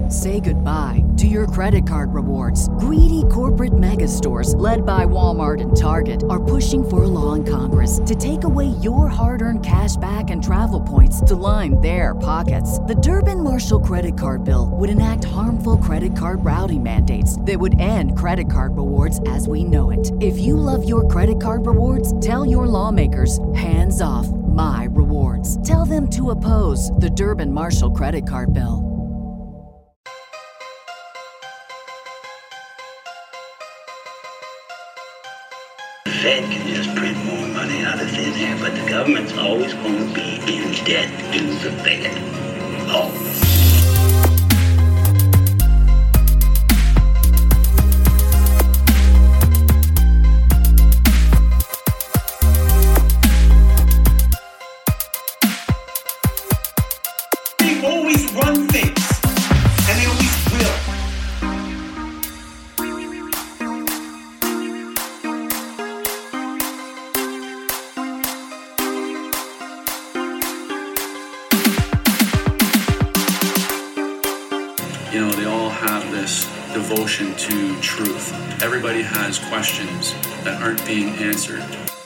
Say goodbye to your credit card rewards. Greedy corporate mega stores, led by Walmart and Target, are pushing for a law in Congress to take away your hard-earned cash back and travel points to line their pockets. The Durbin-Marshall credit card bill would enact harmful credit card routing mandates that would end credit card rewards as we know it. If you love your credit card rewards, tell your lawmakers, hands off my rewards. Tell them to oppose the Durbin-Marshall credit card bill. The Fed can just print more money out of thin air, but the government's always going to be in debt to the Fed. Always. They always run things, and they always will. You know, they all have this devotion to truth. Everybody has questions that aren't being answered.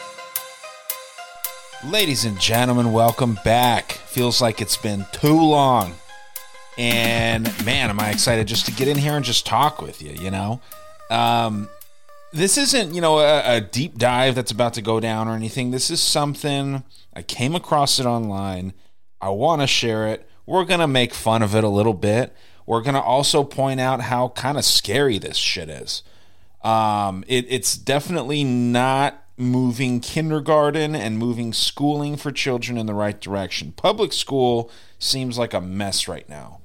Ladies and gentlemen, welcome back. Feels like it's been too long. And man, am I excited just to get in here and just talk with you, you know? This isn't, a deep dive that's about to go down or anything. This is something, I came across it online. I want to share it. We're going to make fun of it a little bit. We're going to also point out how kind of scary this shit is. It's definitely not moving kindergarten and moving schooling for children in the right direction. Public school seems like a mess right now.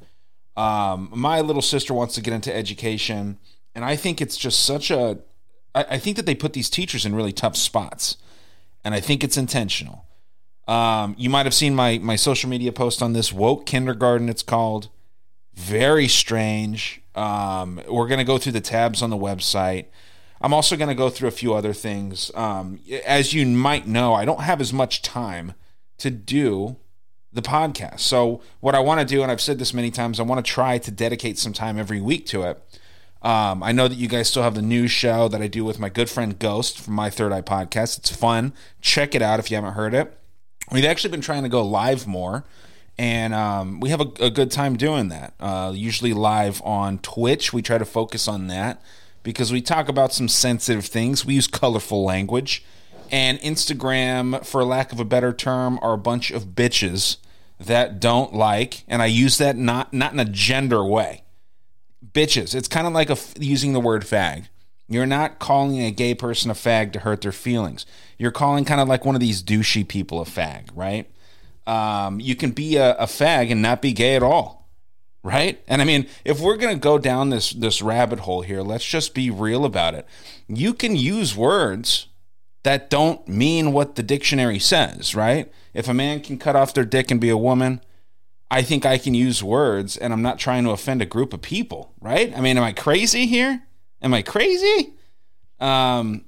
My little sister wants to get into education, and I think it's just I think that they put these teachers in really tough spots, and I think it's intentional. You might have seen my social media post on this, Woke Kindergarten, it's called. Very strange. We're going to go through the tabs on the website. I'm also going to go through a few other things. As you might know, I don't have as much time to do the podcast. So what I want to do, and I've said this many times, I want to try to dedicate some time every week to it. I know that you guys still have the news show that I do with my good friend Ghost from My Third Eye Podcast. It's fun. Check it out if you haven't heard it. We've actually been trying to go live more. And we have a good time doing that. Usually live on Twitch. We try to focus on that because we talk about some sensitive things. We use colorful language. And Instagram, for lack of a better term, are a bunch of bitches that don't like, and I use that not in a gender way. Bitches. It's kind of like using the word fag. You're not calling a gay person a fag to hurt their feelings. You're calling kind of like one of these douchey people a fag, right? You can be a fag and not be gay at all, right? And I mean, if we're going to go down this rabbit hole here, let's just be real about it. You can use words that don't mean what the dictionary says, right? If a man can cut off their dick and be a woman, I think I can use words, and I'm not trying to offend a group of people, right? I mean, am I crazy here? Am I crazy? But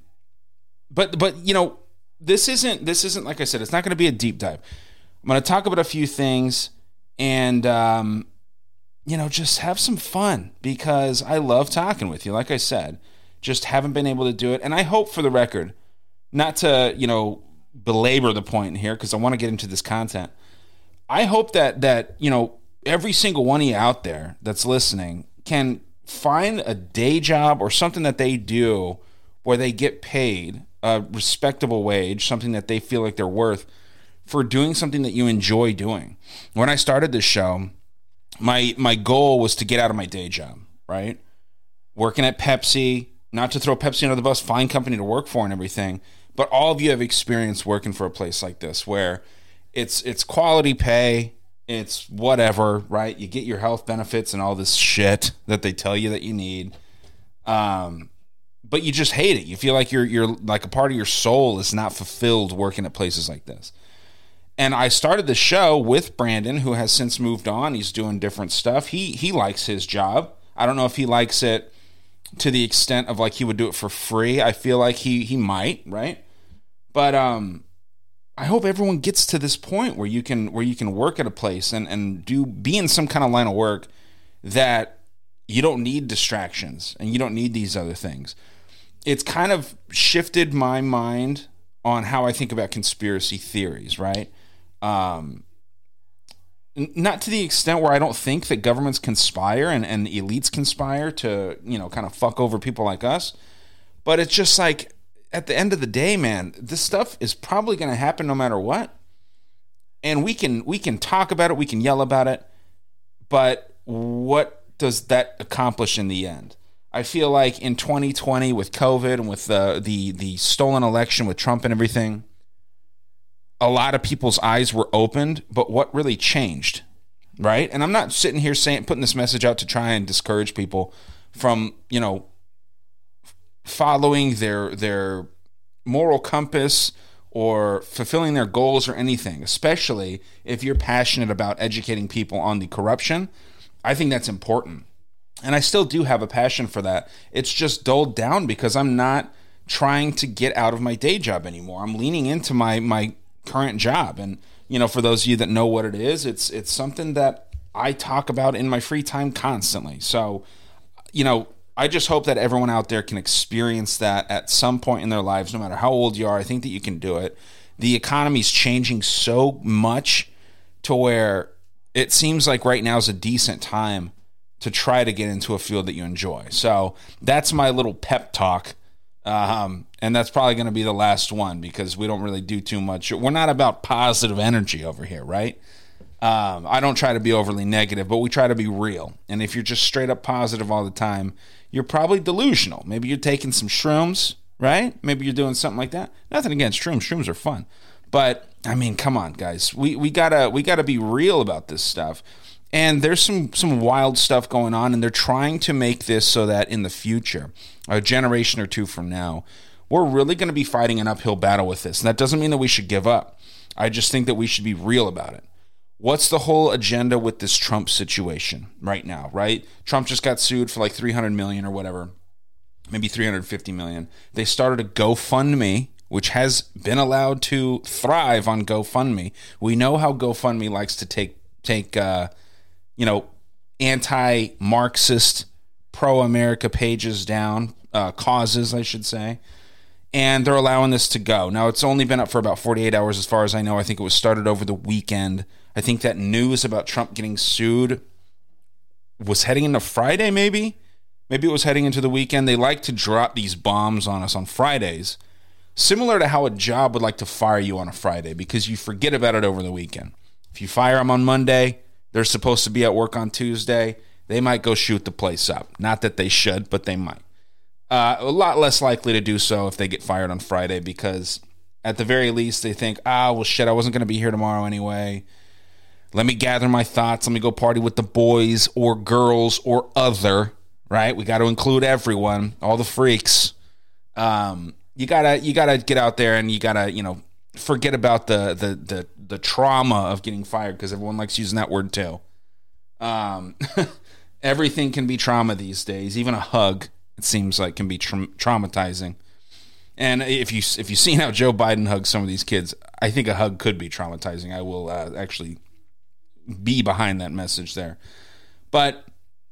this isn't like I said, it's not going to be a deep dive. I'm going to talk about a few things and, just have some fun because I love talking with you. Like I said, just haven't been able to do it. And I hope, for the record, not to, belabor the point here because I want to get into this content. I hope that every single one of you out there that's listening can find a day job or something that they do where they get paid a respectable wage, something that they feel like they're worth, for doing something that you enjoy doing. When I started this show, my goal was to get out of my day job, right? Working at Pepsi, not to throw Pepsi under the bus, fine company to work for and everything, but all of you have experience working for a place like this where it's quality pay, it's whatever, right? You get your health benefits and all this shit that they tell you that you need. But you just hate it. You feel like you're like a part of your soul is not fulfilled working at places like this. And I started the show with Brandon, who has since moved on. He's doing different stuff. He likes his job. I don't know if he likes it to the extent of like he would do it for free. I feel like he might, right? But I hope everyone gets to this point where you can work at a place and be in some kind of line of work that You don't need distractions, and you don't need these other things. It's kind of shifted my mind on how I think about conspiracy theories, right? Not to the extent where I don't think that governments conspire and elites conspire to, kind of fuck over people like us. But it's just like, at the end of the day, man, this stuff is probably going to happen no matter what. And we can talk about it, we can yell about it, but what does that accomplish in the end? I feel like in 2020 with COVID and with the stolen election with Trump and everything, a lot of people's eyes were opened, but what really changed, right? And I'm not sitting here putting this message out to try and discourage people from, following their moral compass or fulfilling their goals or anything, especially if you're passionate about educating people on the corruption. I think that's important. And I still do have a passion for that. It's just dulled down because I'm not trying to get out of my day job anymore. I'm leaning into my current job. And, for those of you that know what it is, it's something that I talk about in my free time constantly. So, I just hope that everyone out there can experience that at some point in their lives, no matter how old you are. I think that you can do it. The economy's changing so much to where it seems like right now is a decent time to try to get into a field that you enjoy. So that's my little pep talk. And that's probably going to be the last one because we don't really do too much. We're not about positive energy over here, right? I don't try to be overly negative, but we try to be real. And if you're just straight up positive all the time, you're probably delusional. Maybe you're taking some shrooms, right? Maybe you're doing something like that. Nothing against shrooms. Shrooms are fun. But, I mean, come on, guys. We gotta be real about this stuff. And there's some wild stuff going on, and they're trying to make this so that in the future, a generation or two from now, we're really going to be fighting an uphill battle with this. And that doesn't mean that we should give up. I just think that we should be real about it. What's the whole agenda with this Trump situation right now, right? Trump just got sued for like $300 million or whatever, maybe $350 million. They started a GoFundMe, which has been allowed to thrive on GoFundMe. We know how GoFundMe likes to take anti-Marxist, pro-America pages down, causes, I should say. And they're allowing this to go. Now, it's only been up for about 48 hours as far as I know. I think it was started over the weekend. I think that news about Trump getting sued was heading into Friday, maybe? Maybe it was heading into the weekend. They like to drop these bombs on us on Fridays, similar to how a job would like to fire you on a Friday because you forget about it over the weekend. If you fire them on Monday, they're supposed to be at work on Tuesday. They might go shoot the place up. Not that they should, but they might. A lot less likely to do so if they get fired on Friday because at the very least they think, well, shit, I wasn't going to be here tomorrow anyway. Let me gather my thoughts. Let me go party with the boys or girls or other, right? We got to include everyone, all the freaks. You gotta get out there and you gotta, forget about the trauma of getting fired because everyone likes using that word too. Everything can be trauma these days. Even a hug, it seems like, can be traumatizing. And if you've seen how Joe Biden hugs some of these kids, I think a hug could be traumatizing. I will actually be behind that message there. But,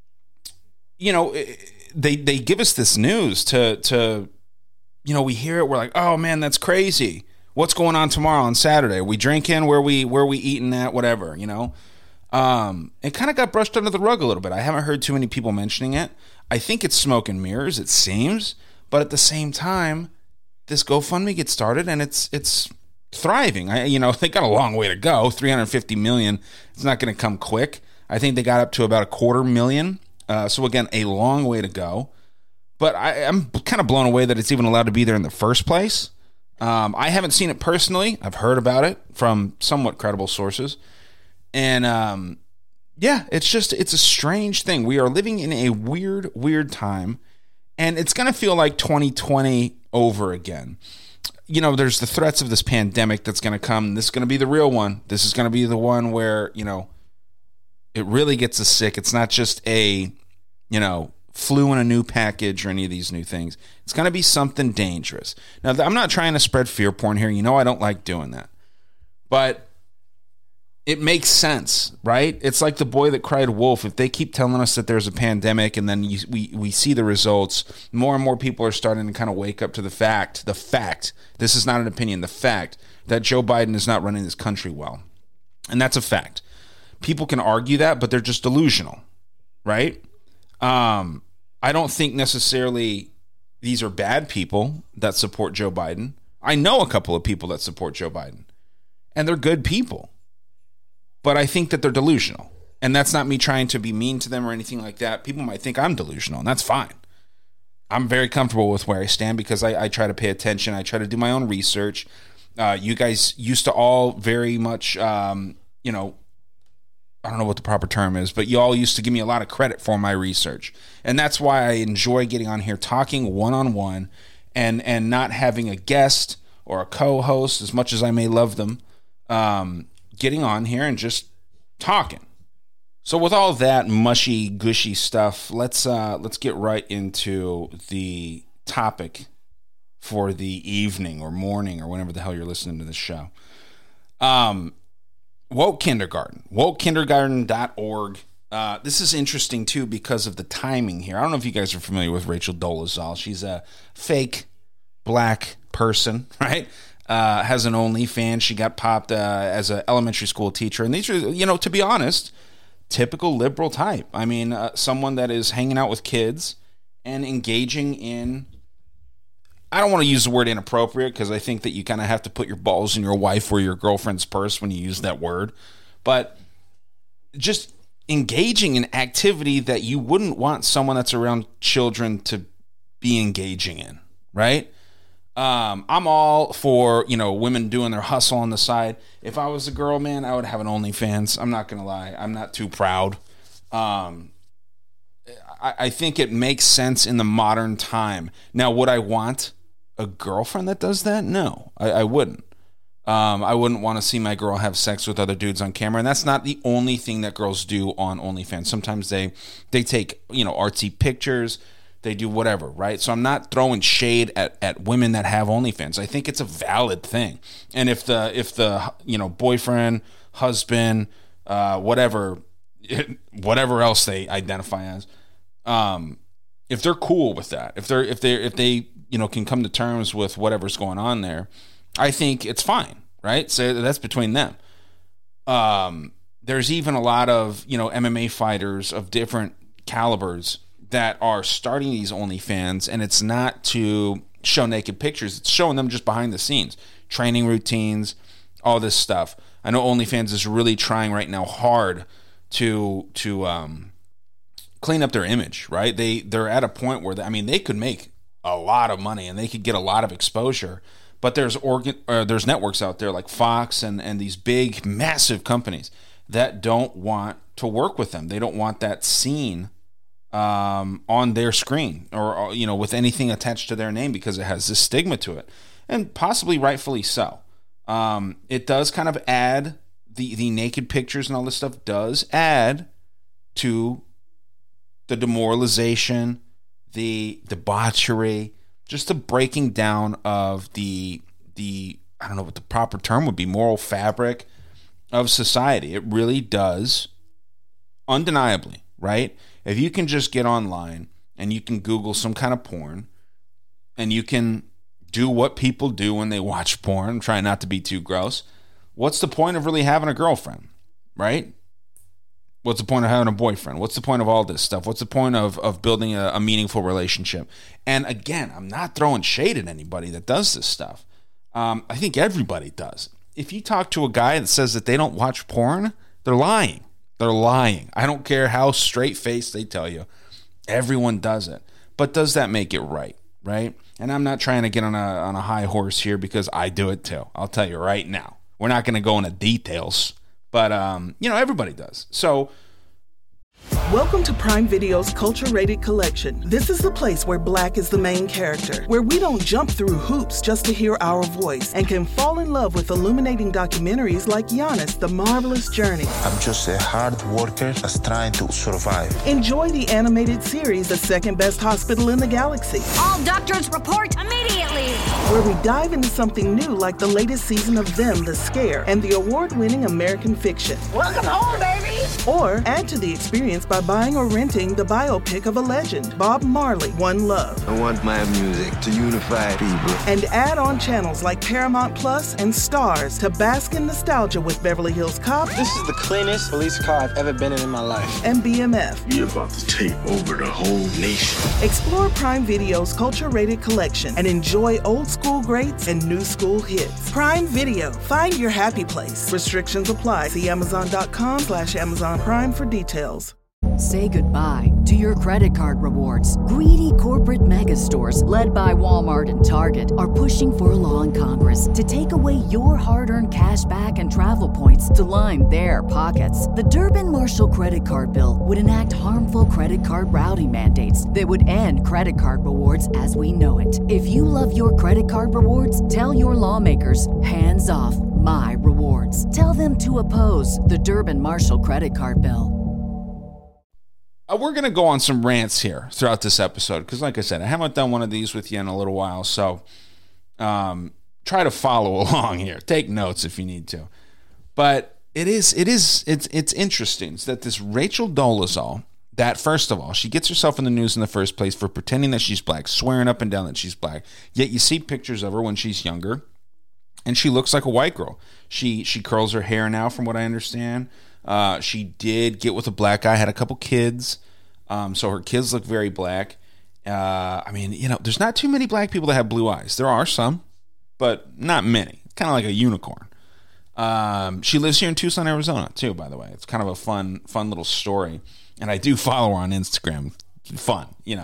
they give us this news to we hear it. We're like, oh man, that's crazy. What's going on tomorrow on Saturday? Are we drinking? Where we eating at? Whatever, It kind of got brushed under the rug a little bit. I haven't heard too many people mentioning it. I think it's smoke and mirrors, it seems. But at the same time, this GoFundMe gets started and it's thriving. They got a long way to go. $350 million. It's not going to come quick. I think they got up to about $250,000. So again, a long way to go. But I'm kind of blown away that it's even allowed to be there in the first place. I haven't seen it personally. I've heard about it from somewhat credible sources. And it's a strange thing. We are living in a weird time. And it's going to feel like 2020 over again. There's the threats of this pandemic that's going to come. This is going to be the real one. This is going to be the one where, it really gets us sick. It's not just a, flu in a new package or any of these new things. It's going to be something dangerous. Now, I'm not trying to spread fear porn here. I don't like doing that. But it makes sense, right? It's like the boy that cried wolf. If they keep telling us that there's a pandemic and then we see the results, more and more people are starting to kind of wake up to the fact, this is not an opinion, the fact that Joe Biden is not running this country well. And that's a fact. People can argue that, but they're just delusional, right? I don't think necessarily these are bad people that support Joe Biden. I know a couple of people that support Joe Biden, and they're good people. But I think that they're delusional. And that's not me trying to be mean to them or anything like that. People might think I'm delusional, and that's fine. I'm very comfortable with where I stand because I try to pay attention. I try to do my own research. You guys used to all very much, I don't know what the proper term is, but you all used to give me a lot of credit for my research. And that's why I enjoy getting on here talking one-on-one and not having a guest or a co-host, as much as I may love them, getting on here and just talking. So with all that mushy, gushy stuff, let's get right into the topic for the evening or morning or whenever the hell you're listening to this show. Woke Kindergarten, wokekindergarten.org. This is interesting too because of the timing here. I don't know if you guys are familiar with Rachel Dolezal. She's a fake black person, right? Has an OnlyFans. She got popped as an elementary school teacher. And these are, to be honest, typical liberal type. I mean, someone that is hanging out with kids and engaging in, I don't want to use the word inappropriate because I think that you kind of have to put your balls in your wife or your girlfriend's purse when you use that word. But just engaging in activity that you wouldn't want someone that's around children to be engaging in, right? I'm all for, women doing their hustle on the side. If I was a girl, man, I would have an OnlyFans. I'm not going to lie. I'm not too proud. I think it makes sense in the modern time. Now, would I want a girlfriend that does that? No, I wouldn't. I wouldn't want to see my girl have sex with other dudes on camera. And that's not the only thing that girls do on OnlyFans. Sometimes they take, artsy pictures. They do whatever, right? So I'm not throwing shade at women that have OnlyFans. I think it's a valid thing. And if the boyfriend, husband, whatever else they identify as, if they're cool with that, if they can come to terms with whatever's going on there, I think it's fine, right? So that's between them. There's even a lot of MMA fighters of different calibers that are starting these OnlyFans, and it's not to show naked pictures. It's showing them just behind the scenes, training routines, all this stuff. I know OnlyFans is really trying right now hard to clean up their image, right? They're at a point where they could make a lot of money and they could get a lot of exposure, but there's networks out there like Fox and these big, massive companies that don't want to work with them. They don't want that seen on their screen or with anything attached to their name because it has this stigma to it, and possibly rightfully so. It does kind of add the naked pictures and all this stuff does add to the demoralization, the debauchery, just the breaking down of the I don't know what the proper term would be, moral fabric of society. It really does, undeniably, right? If you can just get online and you can Google some kind of porn and you can do what people do when they watch porn, try not to be too gross, what's the point of really having a girlfriend, right? What's the point of having a boyfriend? What's the point of all this stuff? What's the point of building a meaningful relationship? And again, I'm not throwing shade at anybody that does this stuff. I think everybody does. If you talk to a guy that says that they don't watch porn, they're lying. They're lying. I don't care how straight-faced they tell you. Everyone does it. But does that make it right? Right? And I'm not trying to get on a high horse here because I do it too. I'll tell you right now. We're not going to go into details. But, everybody does. So Welcome to Prime Video's Culture Rated Collection. This is the place where Black is the main character, where we don't jump through hoops just to hear our voice, and can fall in love with illuminating documentaries like Giannis, The Marvelous Journey. I'm just a hard worker that's trying to survive. Enjoy the animated series, The Second Best Hospital in the Galaxy. All doctors report immediately! Where we dive into something new like the latest season of Them, The Scare, and the award-winning American Fiction. Welcome home, baby! Or add to the experience by buying or renting the biopic of a legend, Bob Marley, One Love. I want my music to unify people. And add on channels like Paramount Plus and Stars to bask in nostalgia with Beverly Hills Cop. This is the cleanest police car I've ever been in my life. And BMF. You're about to take over the whole nation. Explore Prime Video's culture-rated collection and enjoy old school greats and new school hits. Prime Video. Find your happy place. Restrictions apply. See Amazon.com/Amazon Prime for details. Say goodbye to your credit card rewards. Greedy corporate mega stores, led by Walmart and Target, are pushing for a law in Congress to take away your hard-earned cash back and travel points to line their pockets. The Durbin-Marshall credit card bill would enact harmful credit card routing mandates that would end credit card rewards as we know it. If you love your credit card rewards, tell your lawmakers, hands off my rewards. Tell them to oppose the Durbin-Marshall credit card bill. We're going to go on some rants here throughout this episode because, like I said, I haven't done one of these with you in a little while, so try to follow along here. Take notes if you need to. But it's interesting that this Rachel Dolezal, that first of all, she gets herself in the news in the first place for pretending that she's black, swearing up and down that she's black. Yet you see pictures of her when she's younger, and she looks like a white girl. She curls her hair now, from what I understand. She did get with a black guy, had a couple kids, so her kids look very black. I mean, there's not too many black people that have blue eyes. There are some, but not many. It's kind of like a unicorn. She lives here in Tucson, Arizona, too, by the way. It's kind of a fun little story, and I do follow her on Instagram. Fun,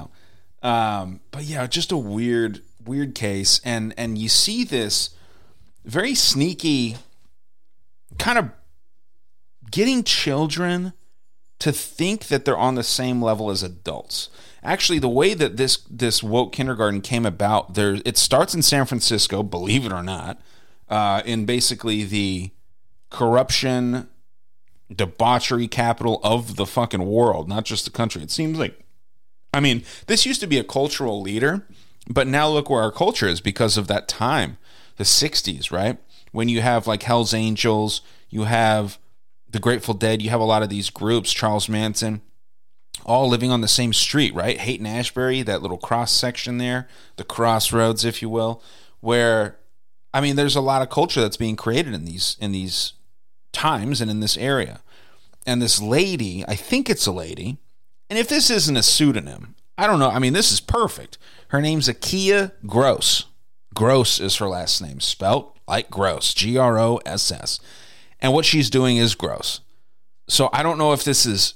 but yeah, just a weird case, and you see this very sneaky kind of getting children to think that they're on the same level as adults. Actually, the way that this woke kindergarten came about, it starts in San Francisco, believe it or not, in basically the corruption, debauchery capital of the fucking world, not just the country. It seems like, this used to be a cultural leader, but now look where our culture is because of that time, the 60s, right? When you have like Hell's Angels, you have the Grateful Dead, you have a lot of these groups, Charles Manson, all living on the same street, right? Haight-Ashbury, that little cross section there, the crossroads, if you will, where, there's a lot of culture that's being created in these times and in this area. And this lady, I think it's a lady, and if this isn't a pseudonym, I don't know. This is perfect. Her name's Akia Gross. Gross is her last name, spelt like gross, Gross. And what she's doing is gross. So I don't know if this is,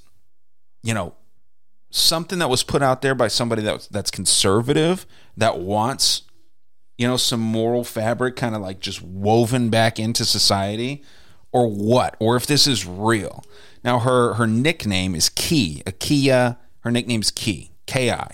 something that was put out there by somebody that's conservative, that wants, some moral fabric kind of like just woven back into society, or what, or if this is real. Now her nickname is Key, Akia. Her nickname's Key, Ki.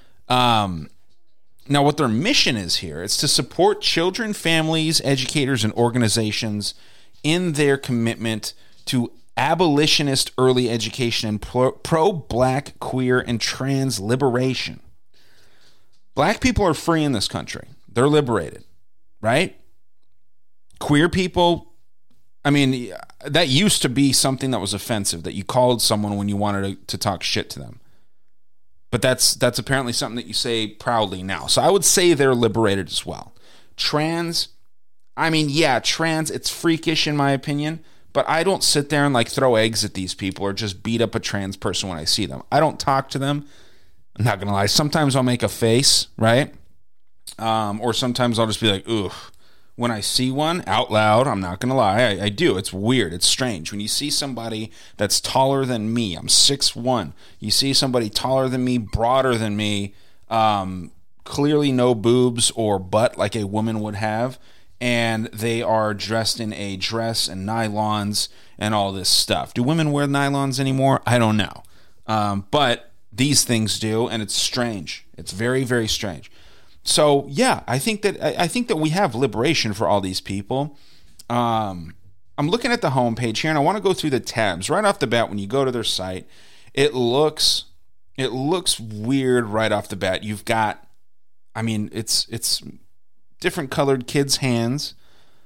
Now what their mission is here, it's to support children, families, educators, and organizations in their commitment to abolitionist early education and pro-black, queer, and trans liberation. Black people are free in this country. They're liberated, right? Queer people, that used to be something that was offensive, that you called someone when you wanted to talk shit to them. But that's apparently something that you say proudly now. So I would say they're liberated as well. Trans, trans, it's freakish in my opinion, but I don't sit there and throw eggs at these people or just beat up a trans person when I see them. I don't talk to them. I'm not going to lie. Sometimes I'll make a face, right? Or sometimes I'll just be like, ugh. When I see one out loud, I'm not going to lie, I do. It's weird. It's strange. When you see somebody that's taller than me, I'm 6'1". You see somebody taller than me, broader than me, clearly no boobs or butt like a woman would have, and they are dressed in a dress and nylons and all this stuff. Do women wear nylons anymore? I don't know. But these things do, and it's strange. It's very, very strange. So yeah, I think that we have liberation for all these people. I'm looking at the homepage here, and I want to go through the tabs right off the bat. When you go to their site, it looks weird right off the bat. You've got, I mean, it's different colored kids' hands,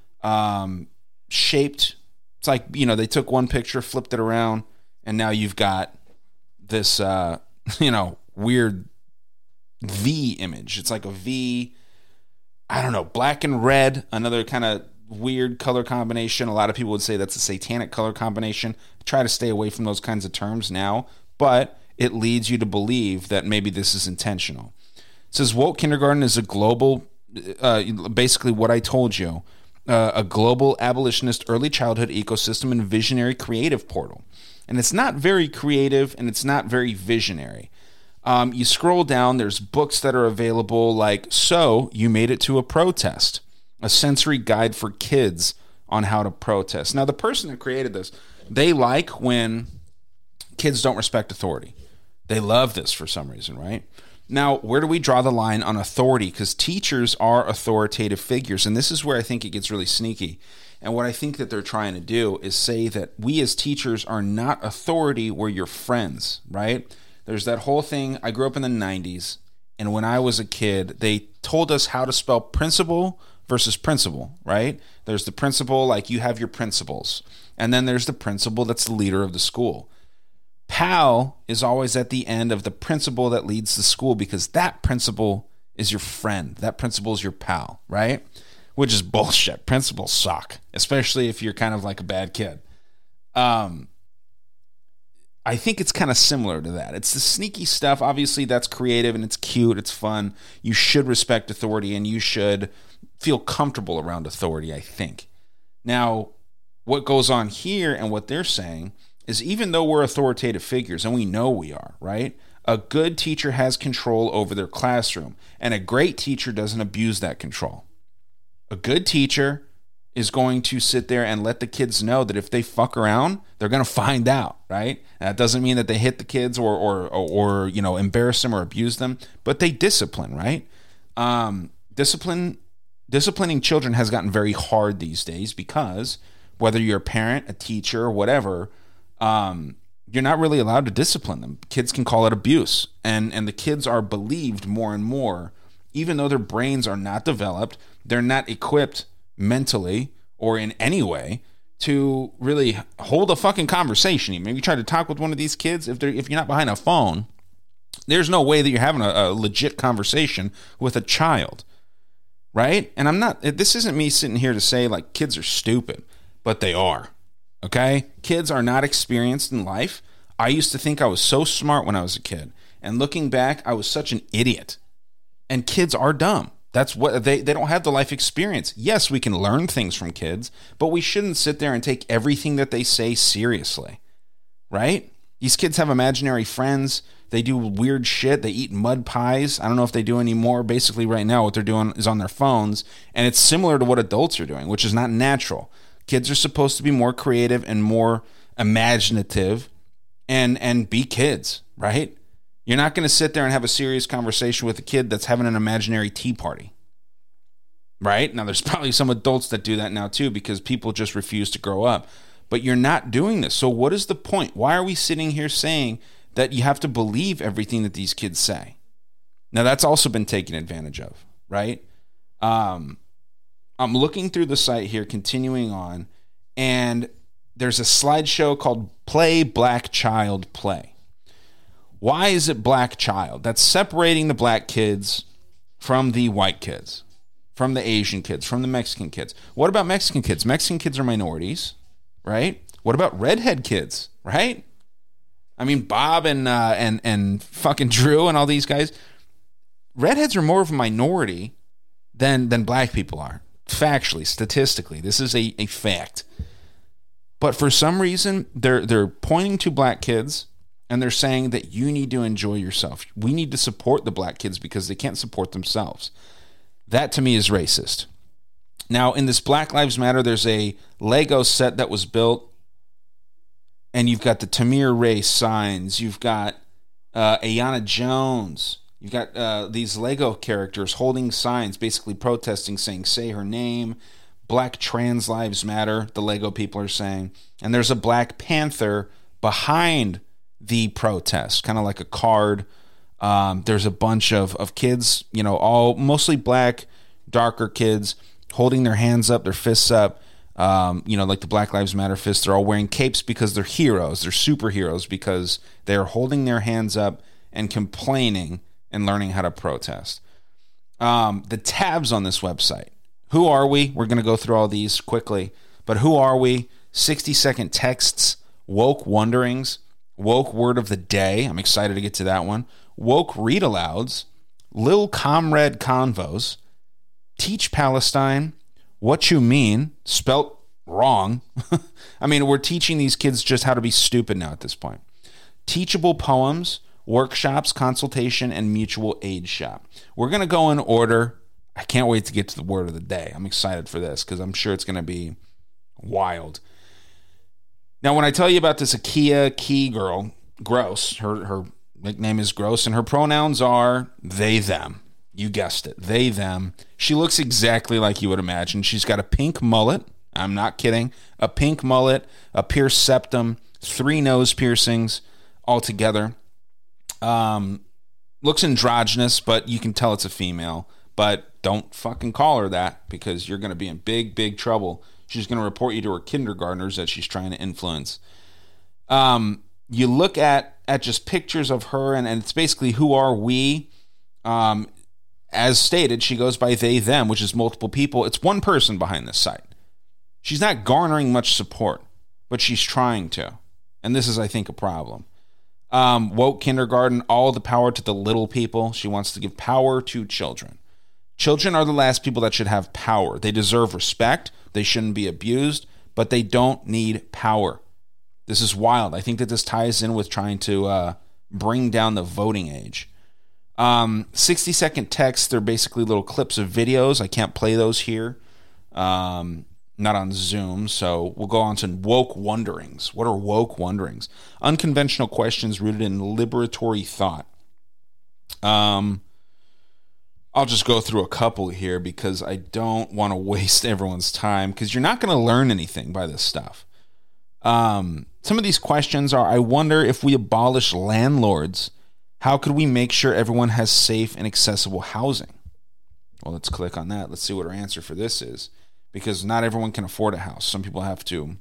shaped. It's like, you know, they took one picture, flipped it around, and now you've got this, weird V image. It's like a V, I don't know, black and red, another kind of weird color combination. A lot of people would say that's a satanic color combination. I try to stay away from those kinds of terms now, but it leads you to believe that maybe this is intentional. It says Woke Kindergarten is a global, basically what I told you, a global abolitionist early childhood ecosystem and visionary creative portal. And it's not very creative, and it's not very visionary. You scroll down, there's books that are available like So You Made It to a Protest, a sensory guide for kids on how to protest. Now, the person that created this, they like when kids don't respect authority. They love this for some reason, right? Now, where do we draw the line on authority? Because teachers are authoritative figures, and this is where I think it gets really sneaky. And what I think that they're trying to do is say that we as teachers are not authority, we're your friends, right? There's that whole thing. I grew up in the 90s, and when I was a kid, they told us how to spell principal versus principal, right? There's the principal, like you have your principals, and then there's the principal that's the leader of the school. Pal is always at the end of the principal that leads the school, because that principal is your friend. That principal is your pal, right? Which is bullshit. Principals suck, especially if you're kind of like a bad kid. I think it's kind of similar to that. It's the sneaky stuff. Obviously, that's creative and it's cute. It's fun. You should respect authority and you should feel comfortable around authority, I think. Now, what goes on here and what they're saying is even though we're authoritative figures, and we know we are, right? A good teacher has control over their classroom, and a great teacher doesn't abuse that control. A good teacher is going to sit there and let the kids know that if they fuck around, they're going to find out, right? And that doesn't mean that they hit the kids or you know, embarrass them or abuse them, but they discipline, right? Disciplining children has gotten very hard these days because whether you're a parent, a teacher, or whatever, you're not really allowed to discipline them. Kids can call it abuse, and the kids are believed more and more, even though their brains are not developed, they're not equipped mentally or in any way to really hold a fucking conversation. You maybe try to talk with one of these kids, if you're not behind a phone, there's no way that you're having a legit conversation with a child, right? And this isn't me sitting here to say like kids are stupid, but they are. Okay? Kids are not experienced in life. I used to think I was so smart when I was a kid. And looking back, I was such an idiot. And kids are dumb. That's what they don't have the life experience. Yes, we can learn things from kids, but we shouldn't sit there and take everything that they say seriously. Right? These kids have imaginary friends. They do weird shit. They eat mud pies. I don't know if they do anymore. Basically, right now, what they're doing is on their phones. And it's similar to what adults are doing, which is not natural. Kids are supposed to be more creative and more imaginative and be kids, right? You're not going to sit there and have a serious conversation with a kid that's having an imaginary tea party, right? Now, there's probably some adults that do that now too because people just refuse to grow up. But you're not doing this. So what is the point? Why are we sitting here saying that you have to believe everything that these kids say? Now, that's also been taken advantage of, right? I'm looking through the site here, continuing on, and there's a slideshow called Play Black Child Play. Why is it black child? That's separating the black kids from the white kids, from the Asian kids, from the Mexican kids. What about Mexican kids? Mexican kids are minorities, right? What about redhead kids, right? I mean, Bob and fucking Drew and all these guys. Redheads are more of a minority than black people are. Factually, statistically, this is a fact. But for some reason, they're pointing to black kids and they're saying that you need to enjoy yourself. We need to support the black kids because they can't support themselves. That to me is racist. Now, in this Black Lives Matter, there's a Lego set that was built And you've got the Tamir Race signs. You've got Ayanna Jones. You've got these Lego characters holding signs, basically protesting, saying, say her name. Black trans lives matter, the Lego people are saying. And there's a Black Panther behind the protest, kind of like a card. There's a bunch of kids, all mostly black, darker kids, holding their hands up, their fists up, like the Black Lives Matter fists. They're all wearing capes because they're heroes. They're superheroes because they're holding their hands up and complaining and learning how to protest. The tabs on this website. Who are we? We're going to go through all these quickly. But who are we? 60-second texts, woke wonderings, woke word of the day. I'm excited to get to that one. Woke read-alouds, Lil Comrade convos, Teach Palestine, What You Mean, spelt wrong. I mean, we're teaching these kids just how to be stupid now at this point. Teachable poems, workshops, consultation, and mutual aid shop. We're going to go in order. I can't wait to get to the word of the day. I'm excited for this because I'm sure it's going to be wild. Now, when I tell you about this Akia Key girl, Gross, her nickname is Gross, and her pronouns are they, them. You guessed it. They, them. She looks exactly like you would imagine. She's got a pink mullet. I'm not kidding. A pink mullet, a pierced septum, 3 nose piercings altogether. Looks androgynous, but you can tell it's a female. But don't fucking call her that because you're going to be in big, big trouble. She's going to report you to her kindergartners that she's trying to influence. You look at just pictures of her, and it's basically who are we? As stated, she goes by they, them, which is multiple people. It's one person behind this site. She's not garnering much support, but she's trying to. And this is, I think, a problem. Woke kindergarten, all the power to the little people. She wants to give power to children. Children are the last people that should have power. They deserve respect. They shouldn't be abused, but they don't need power. This is wild. I think that this ties in with trying to bring down the voting age. 60-second texts, they're basically little clips of videos. I can't play those here. Not on Zoom, so we'll go on to woke wonderings. What are woke wonderings? Unconventional questions rooted in liberatory thought. I'll just go through a couple here because I don't want to waste everyone's time because you're not going to learn anything by this stuff. Some of these questions are, I wonder if we abolish landlords, how could we make sure everyone has safe and accessible housing? Well, let's click on that. Let's see what our answer for this is. Because not everyone can afford a house. Some people have to,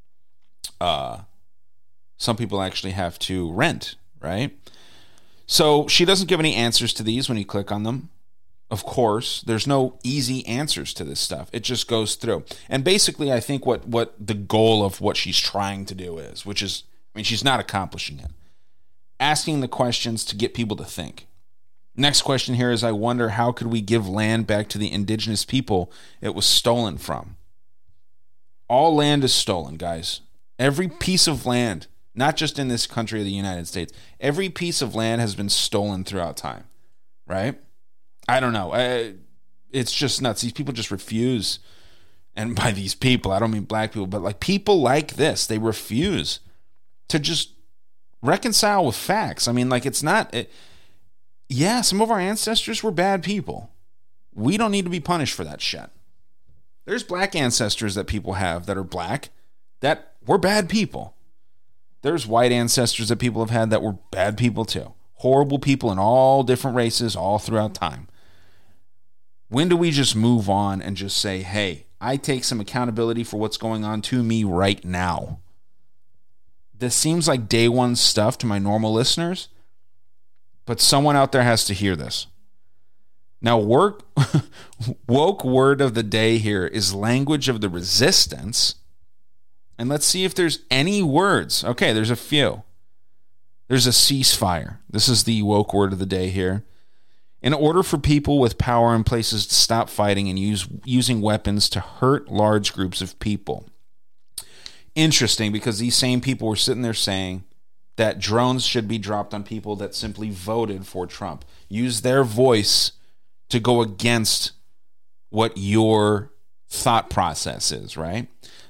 some people actually have to rent, right? So she doesn't give any answers to these when you click on them. Of course, there's no easy answers to this stuff. It just goes through. And basically, I think what the goal of what she's trying to do is, which is, I mean, she's not accomplishing it. Asking the questions to get people to think. Next question here is, I wonder how could we give land back to the indigenous people it was stolen from? All land is stolen, guys. Every piece of land, not just in this country of the United States, every piece of land has been stolen throughout time, right? I don't know. It's just nuts. These people just refuse. And by these people, I don't mean black people, but like people like this, they refuse to just reconcile with facts. I mean, like it's not... Yeah, some of our ancestors were bad people. We don't need to be punished for that shit. There's black ancestors that people have that are black that were bad people. There's white ancestors that people have had that were bad people too. Horrible people in all different races all throughout time. When do we just move on and just say, hey, I take some accountability for what's going on to me right now? This seems like day one stuff to my normal listeners, but someone out there has to hear this. Now, woke word of the day here is language of the resistance. And let's see if there's any words. Okay, there's a few. There's a ceasefire. This is the woke word of the day here. In order for people with power in places to stop fighting and using weapons to hurt large groups of people. Interesting, because these same people were sitting there saying that drones should be dropped on people that simply voted for Trump. Use their voice to go against what your thought process is, right?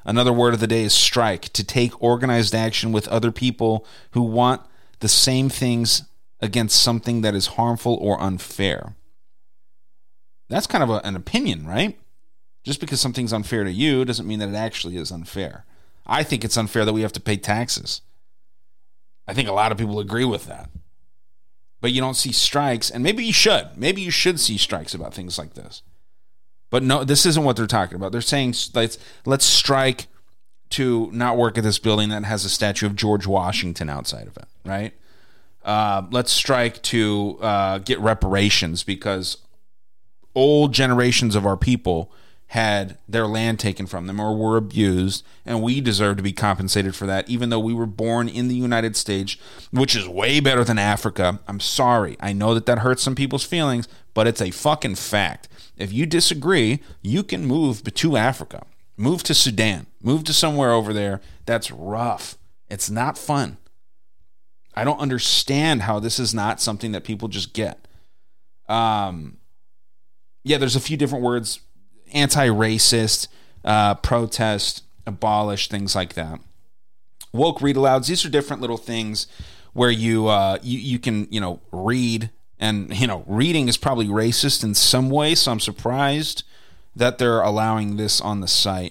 Another word of the day is strike, to take organized action with other people who want the same things against something that is harmful or unfair. That's kind of an opinion, right? Just because something's unfair to you doesn't mean that it actually is unfair. I think it's unfair that we have to pay taxes. I think a lot of people agree with that. But you don't see strikes, and maybe you should. Maybe you should see strikes about things like this. But no, this isn't what they're talking about. They're saying let's strike to not work at this building that has a statue of George Washington outside of it, right? Let's strike to get reparations because old generations of our people had their land taken from them or were abused, and we deserve to be compensated for that, even though we were born in the United States, which is way better than Africa. I'm sorry. I know that hurts some people's feelings, but it's a fucking fact. If you disagree, you can move to Africa. Move to Sudan. Move to somewhere over there that's rough. It's not fun. I don't understand how this is not something that people just get. Yeah, there's a few different words. Anti-racist, protest, abolish, things like that. Woke read-alouds. These are different little things where you can read, and reading is probably racist in some way. So I'm surprised that they're allowing this on the site.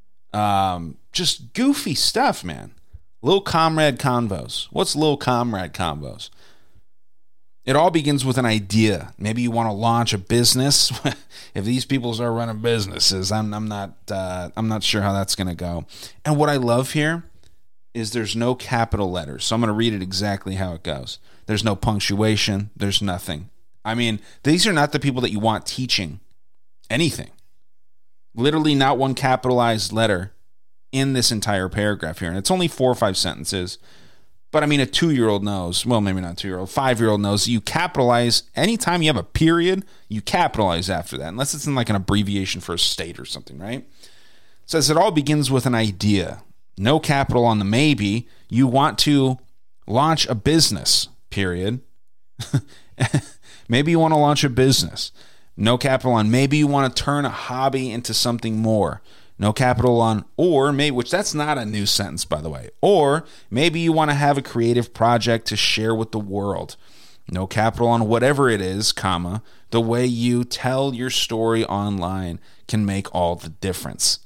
Just goofy stuff, man. Little comrade convos. What's little comrade convos? It all begins with an idea. Maybe you want to launch a business. If these people are running businesses, I'm not sure how that's going to go. And what I love here is there's no capital letters. So I'm going to read it exactly how it goes. There's no punctuation. There's nothing. I mean, these are not the people that you want teaching anything. Literally not one capitalized letter in this entire paragraph here. And it's only 4 or 5 sentences. But I mean, a 2-year-old knows, well, maybe not 2-year-old, 5-year-old knows you capitalize anytime you have a period, you capitalize after that, unless it's in like an abbreviation for a state or something, right? It says it all begins with an idea. No capital on the maybe. You want to launch a business, period. Maybe you want to launch a business. No capital on maybe you want to turn a hobby into something more. No capital on or maybe, which that's not a new sentence, by the way. Or maybe you want to have a creative project to share with the world. No capital on whatever it is, comma, the way you tell your story online can make all the difference.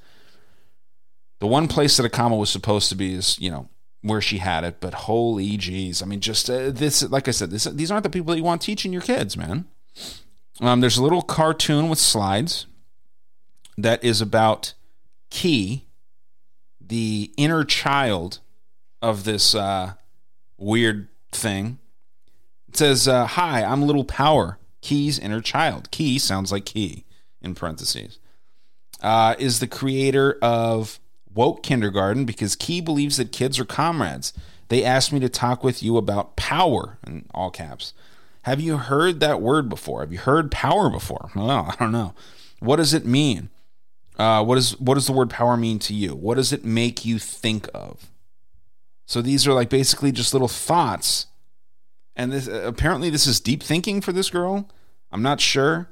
The one place that a comma was supposed to be is, where she had it, but holy jeez. I mean, just this, like I said, these aren't the people that you want teaching your kids, man. There's a little cartoon with slides that is about Key, the inner child of this weird thing. It says, hi, I'm Little Power, Key's inner child. Key sounds like Key, in parentheses. Is the creator of Woke Kindergarten because Key believes that kids are comrades. They asked me to talk with you about power, in all caps. Have you heard that word before? Have you heard power before? Well, I don't know. What does it mean? What does the word power mean to you? What does it make you think of? So these are like basically just little thoughts. And this apparently this is deep thinking for this girl. I'm not sure.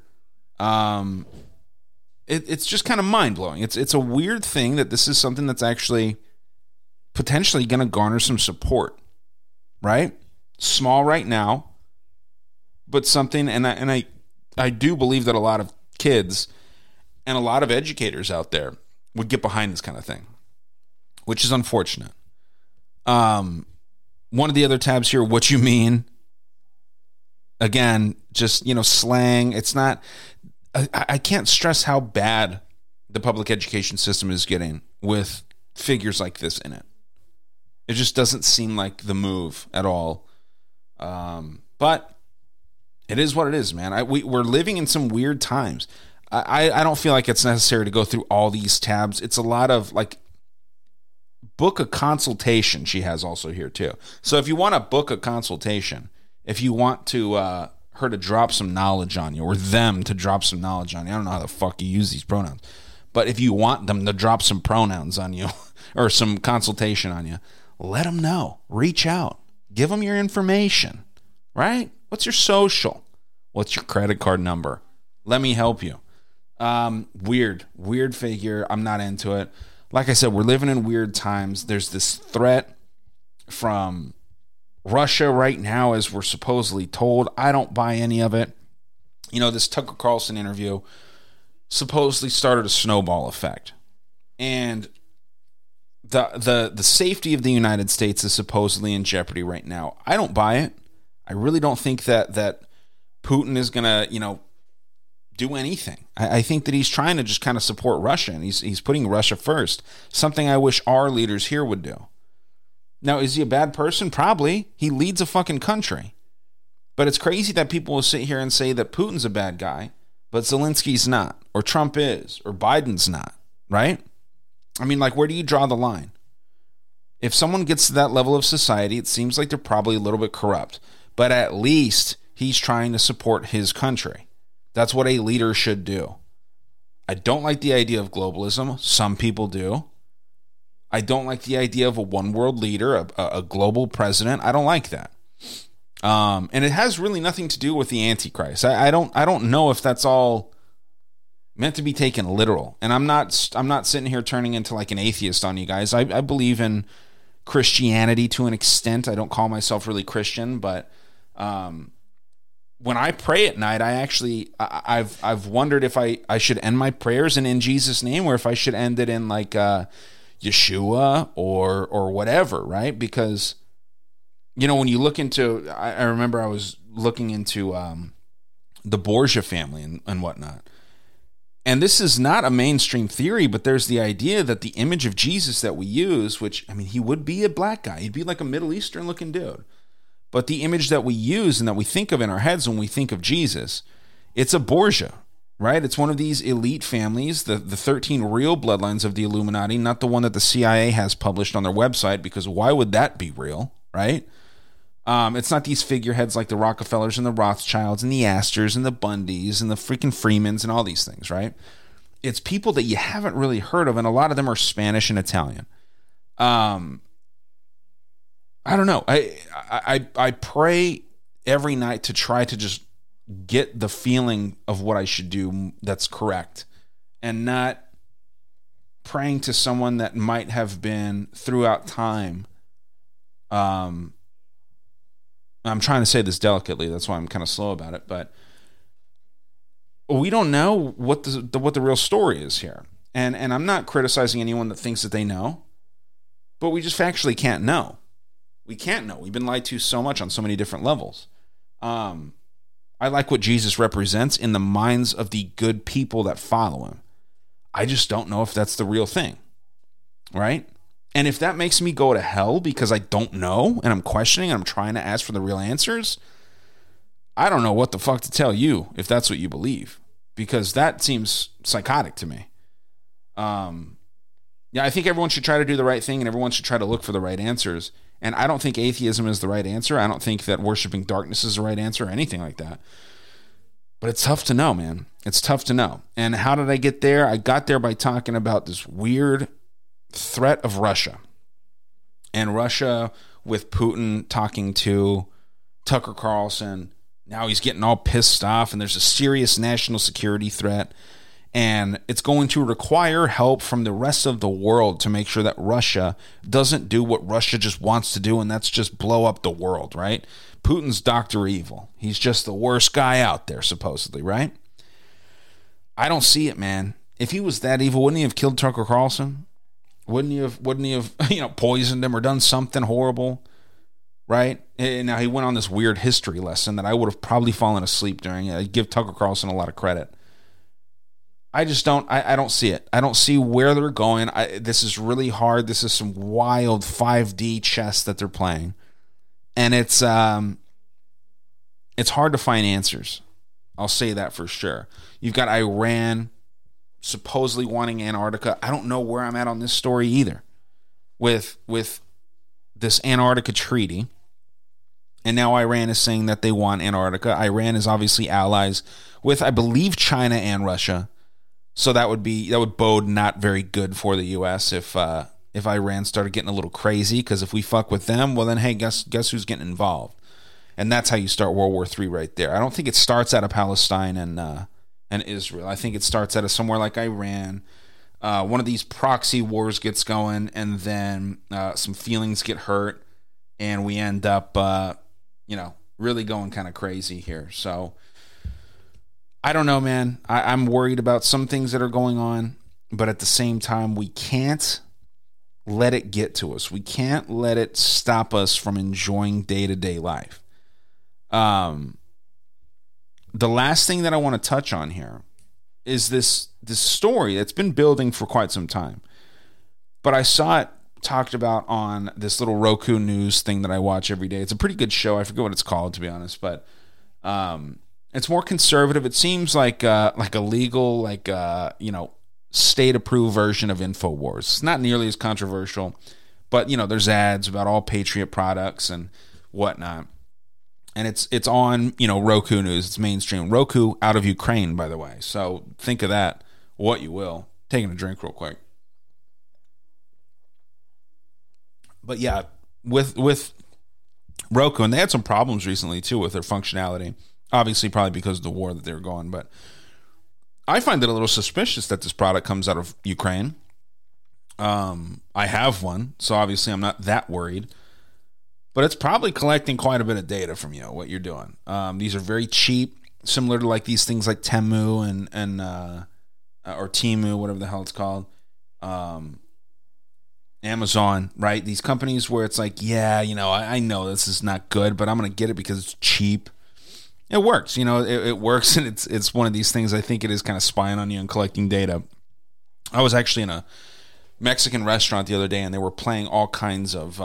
It's just kind of mind-blowing. It's a weird thing that this is something that's actually potentially going to garner some support. Right? Small right now, but something, and I do believe that a lot of kids and a lot of educators out there would get behind this kind of thing, which is unfortunate. One of the other tabs here, what you mean? Again, just, slang. It's not, I can't stress how bad the public education system is getting with figures like this in it. It just doesn't seem like the move at all. But it is what it is, man. We're living in some weird times. I don't feel like it's necessary to go through all these tabs. It's a lot of book a consultation. She has also here too. So if you want to book a consultation, if you want to her to drop some knowledge on you or them to drop some knowledge on you, I don't know how the fuck you use these pronouns, but if you want them to drop some pronouns on you or some consultation on you, let them know. Reach out. Give them your information, right? What's your social? What's your credit card number? Let me help you. Weird figure. I'm not into it. like I said, we're living in weird times. There's this threat from Russia right now, as we're supposedly told. I don't buy any of it. You know, this Tucker Carlson interview supposedly started a snowball effect. And the safety of the United States is supposedly in jeopardy right now. I don't buy it. I really don't think that Putin is going to, you know, do anything. I think that he's trying to just kind of support Russia, and he's putting Russia first. Something I wish our leaders here would do. Now, is he a bad person? Probably. He leads a fucking country. But it's crazy that people will sit here and say that Putin's a bad guy, but Zelensky's not, or Trump is, or Biden's not, right? I mean, like, where do you draw the line? If someone gets to that level of society, it seems like they're probably a little bit corrupt. But at least he's trying to support his country. That's what a leader should do. I don't like the idea of globalism. Some people do. I don't like the idea of a one world leader, a global president. I don't like that. And it has really nothing to do with the Antichrist. I don't know if that's all meant to be taken literal. And I'm not sitting here turning into like an atheist on you guys. I believe in Christianity to an extent. I don't call myself really Christian, but when I pray at night, I've wondered if I should end my prayers in Jesus' name, or if I should end it in like Yeshua or whatever, right? Because, you know, when you look into, I remember I was looking into the Borgia family and whatnot. And this is not a mainstream theory, but there's the idea that the image of Jesus that we use, which, I mean, he would be a black guy. He'd be like a Middle Eastern looking dude. But the image that we use and that we think of in our heads when we think of Jesus, it's a Borgia, right? It's one of these elite families, the 13 real bloodlines of the Illuminati, not the one that the CIA has published on their website, because why would that be real, right? It's not these figureheads like the Rockefellers and the Rothschilds and the Astors and the Bundys and the freaking Freemans and all these things, right? It's people that you haven't really heard of, and a lot of them are Spanish and Italian. I don't know. I pray every night to try to just get the feeling of what I should do that's correct, and not praying to someone that might have been throughout time. I'm trying to say this delicately. That's why I'm kind of slow about it. But we don't know what the real story is here. And I'm not criticizing anyone that thinks that they know. But we just factually can't know. We can't know. We've been lied to so much on so many different levels. I like what Jesus represents in the minds of the good people that follow him. I just don't know if that's the real thing. Right? And if that makes me go to hell because I don't know and I'm questioning and I'm trying to ask for the real answers, I don't know what the fuck to tell you if that's what you believe, because that seems psychotic to me. Yeah, I think everyone should try to do the right thing and everyone should try to look for the right answers. And I don't think atheism is the right answer. I don't think that worshiping darkness is the right answer or anything like that. But it's tough to know, man. It's tough to know. And how did I get there? I got there by talking about this weird threat of Russia, and Russia with Putin talking to Tucker Carlson. Now he's getting all pissed off, and there's a serious national security threat, and it's going to require help from the rest of the world to make sure that Russia doesn't do what Russia just wants to do, and that's just blow up the world, right? Putin's Dr. Evil. He's just the worst guy out there, supposedly, right? I don't see it, man. If he was that evil, wouldn't he have killed Tucker Carlson? Wouldn't he have, poisoned him or done something horrible, right? And now he went on this weird history lesson that I would have probably fallen asleep during. I give Tucker Carlson a lot of credit. I just don't. I don't see it. I don't see where they're going. This is really hard. This is some wild 5D chess that they're playing, and it's hard to find answers. I'll say that for sure. You've got Iran supposedly wanting Antarctica. I don't know where I'm at on this story either. With this Antarctica treaty, and now Iran is saying that they want Antarctica. Iran is obviously allies with, I believe, China and Russia. So that would bode not very good for the U.S. if Iran started getting a little crazy, because if we fuck with them, well then, hey, guess who's getting involved? And that's how you start World War III right there. I don't think it starts out of Palestine and Israel. I think it starts out of somewhere like Iran, one of these proxy wars gets going, and then some feelings get hurt, and we end up, really going kind of crazy here. So I don't know, man. I'm worried about some things that are going on, but at the same time, we can't let it get to us. We can't let it stop us from enjoying day-to-day life. The last thing that I want to touch on here is this story that's been building for quite some time. But I saw it talked about on this little Roku news thing that I watch every day. It's a pretty good show. I forget what it's called, to be honest, but it's more conservative. It seems like a legal, state-approved version of InfoWars. It's not nearly as controversial, but, there's ads about all Patriot products and whatnot. And it's on, Roku News. It's mainstream. Roku out of Ukraine, by the way. So think of that, what you will. Taking a drink real quick. But yeah, with Roku, and they had some problems recently, too, with their functionality. Obviously, probably because of the war that they were going, but I find it a little suspicious that this product comes out of Ukraine. I have one, so obviously I'm not that worried. But it's probably collecting quite a bit of data from you, what you're doing. These are very cheap, similar to like these things like Temu and or Temu, whatever the hell it's called. Amazon, right? These companies where it's like, I know this is not good, but I'm going to get it because it's cheap. It works, it works, and it's one of these things. I think it is kind of spying on you and collecting data. I was actually in a Mexican restaurant the other day, and they were playing all kinds of,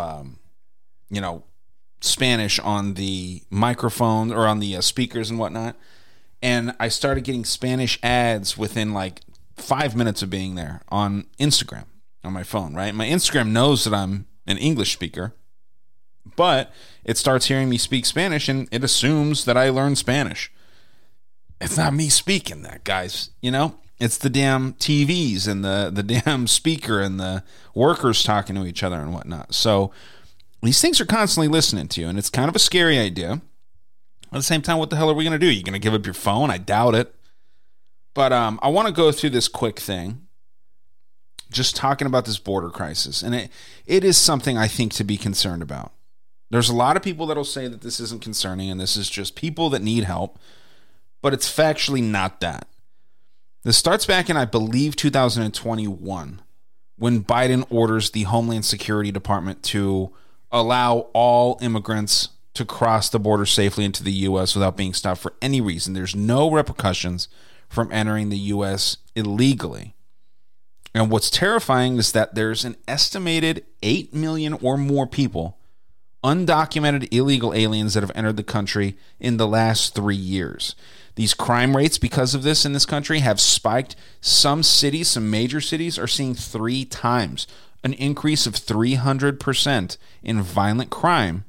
Spanish on the microphone or on the speakers and whatnot. And I started getting Spanish ads within like 5 minutes of being there on Instagram on my phone, right? My Instagram knows that I'm an English speaker, but it starts hearing me speak Spanish, and it assumes that I learned Spanish. It's not me speaking that, guys. It's the damn TVs and the damn speaker and the workers talking to each other and whatnot. So these things are constantly listening to you, and it's kind of a scary idea. At the same time, what the hell are we going to do? You going to give up your phone? I doubt it. But I want to go through this quick thing, just talking about this border crisis. And it is something I think to be concerned about. There's a lot of people that will say that this isn't concerning and this is just people that need help, but it's factually not that. This starts back in, I believe, 2021, when Biden orders the Homeland Security Department to allow all immigrants to cross the border safely into the U.S. without being stopped for any reason. There's no repercussions from entering the U.S. illegally. And what's terrifying is that there's an estimated 8 million or more people, undocumented illegal aliens, that have entered the country in the last 3 years. These crime rates, because of this in this country, have spiked. Some cities, some major cities, are seeing 3 times an increase of 300% in violent crime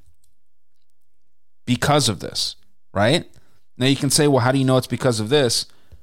because of this, right? Now you can say, well, how do you know it's because of this?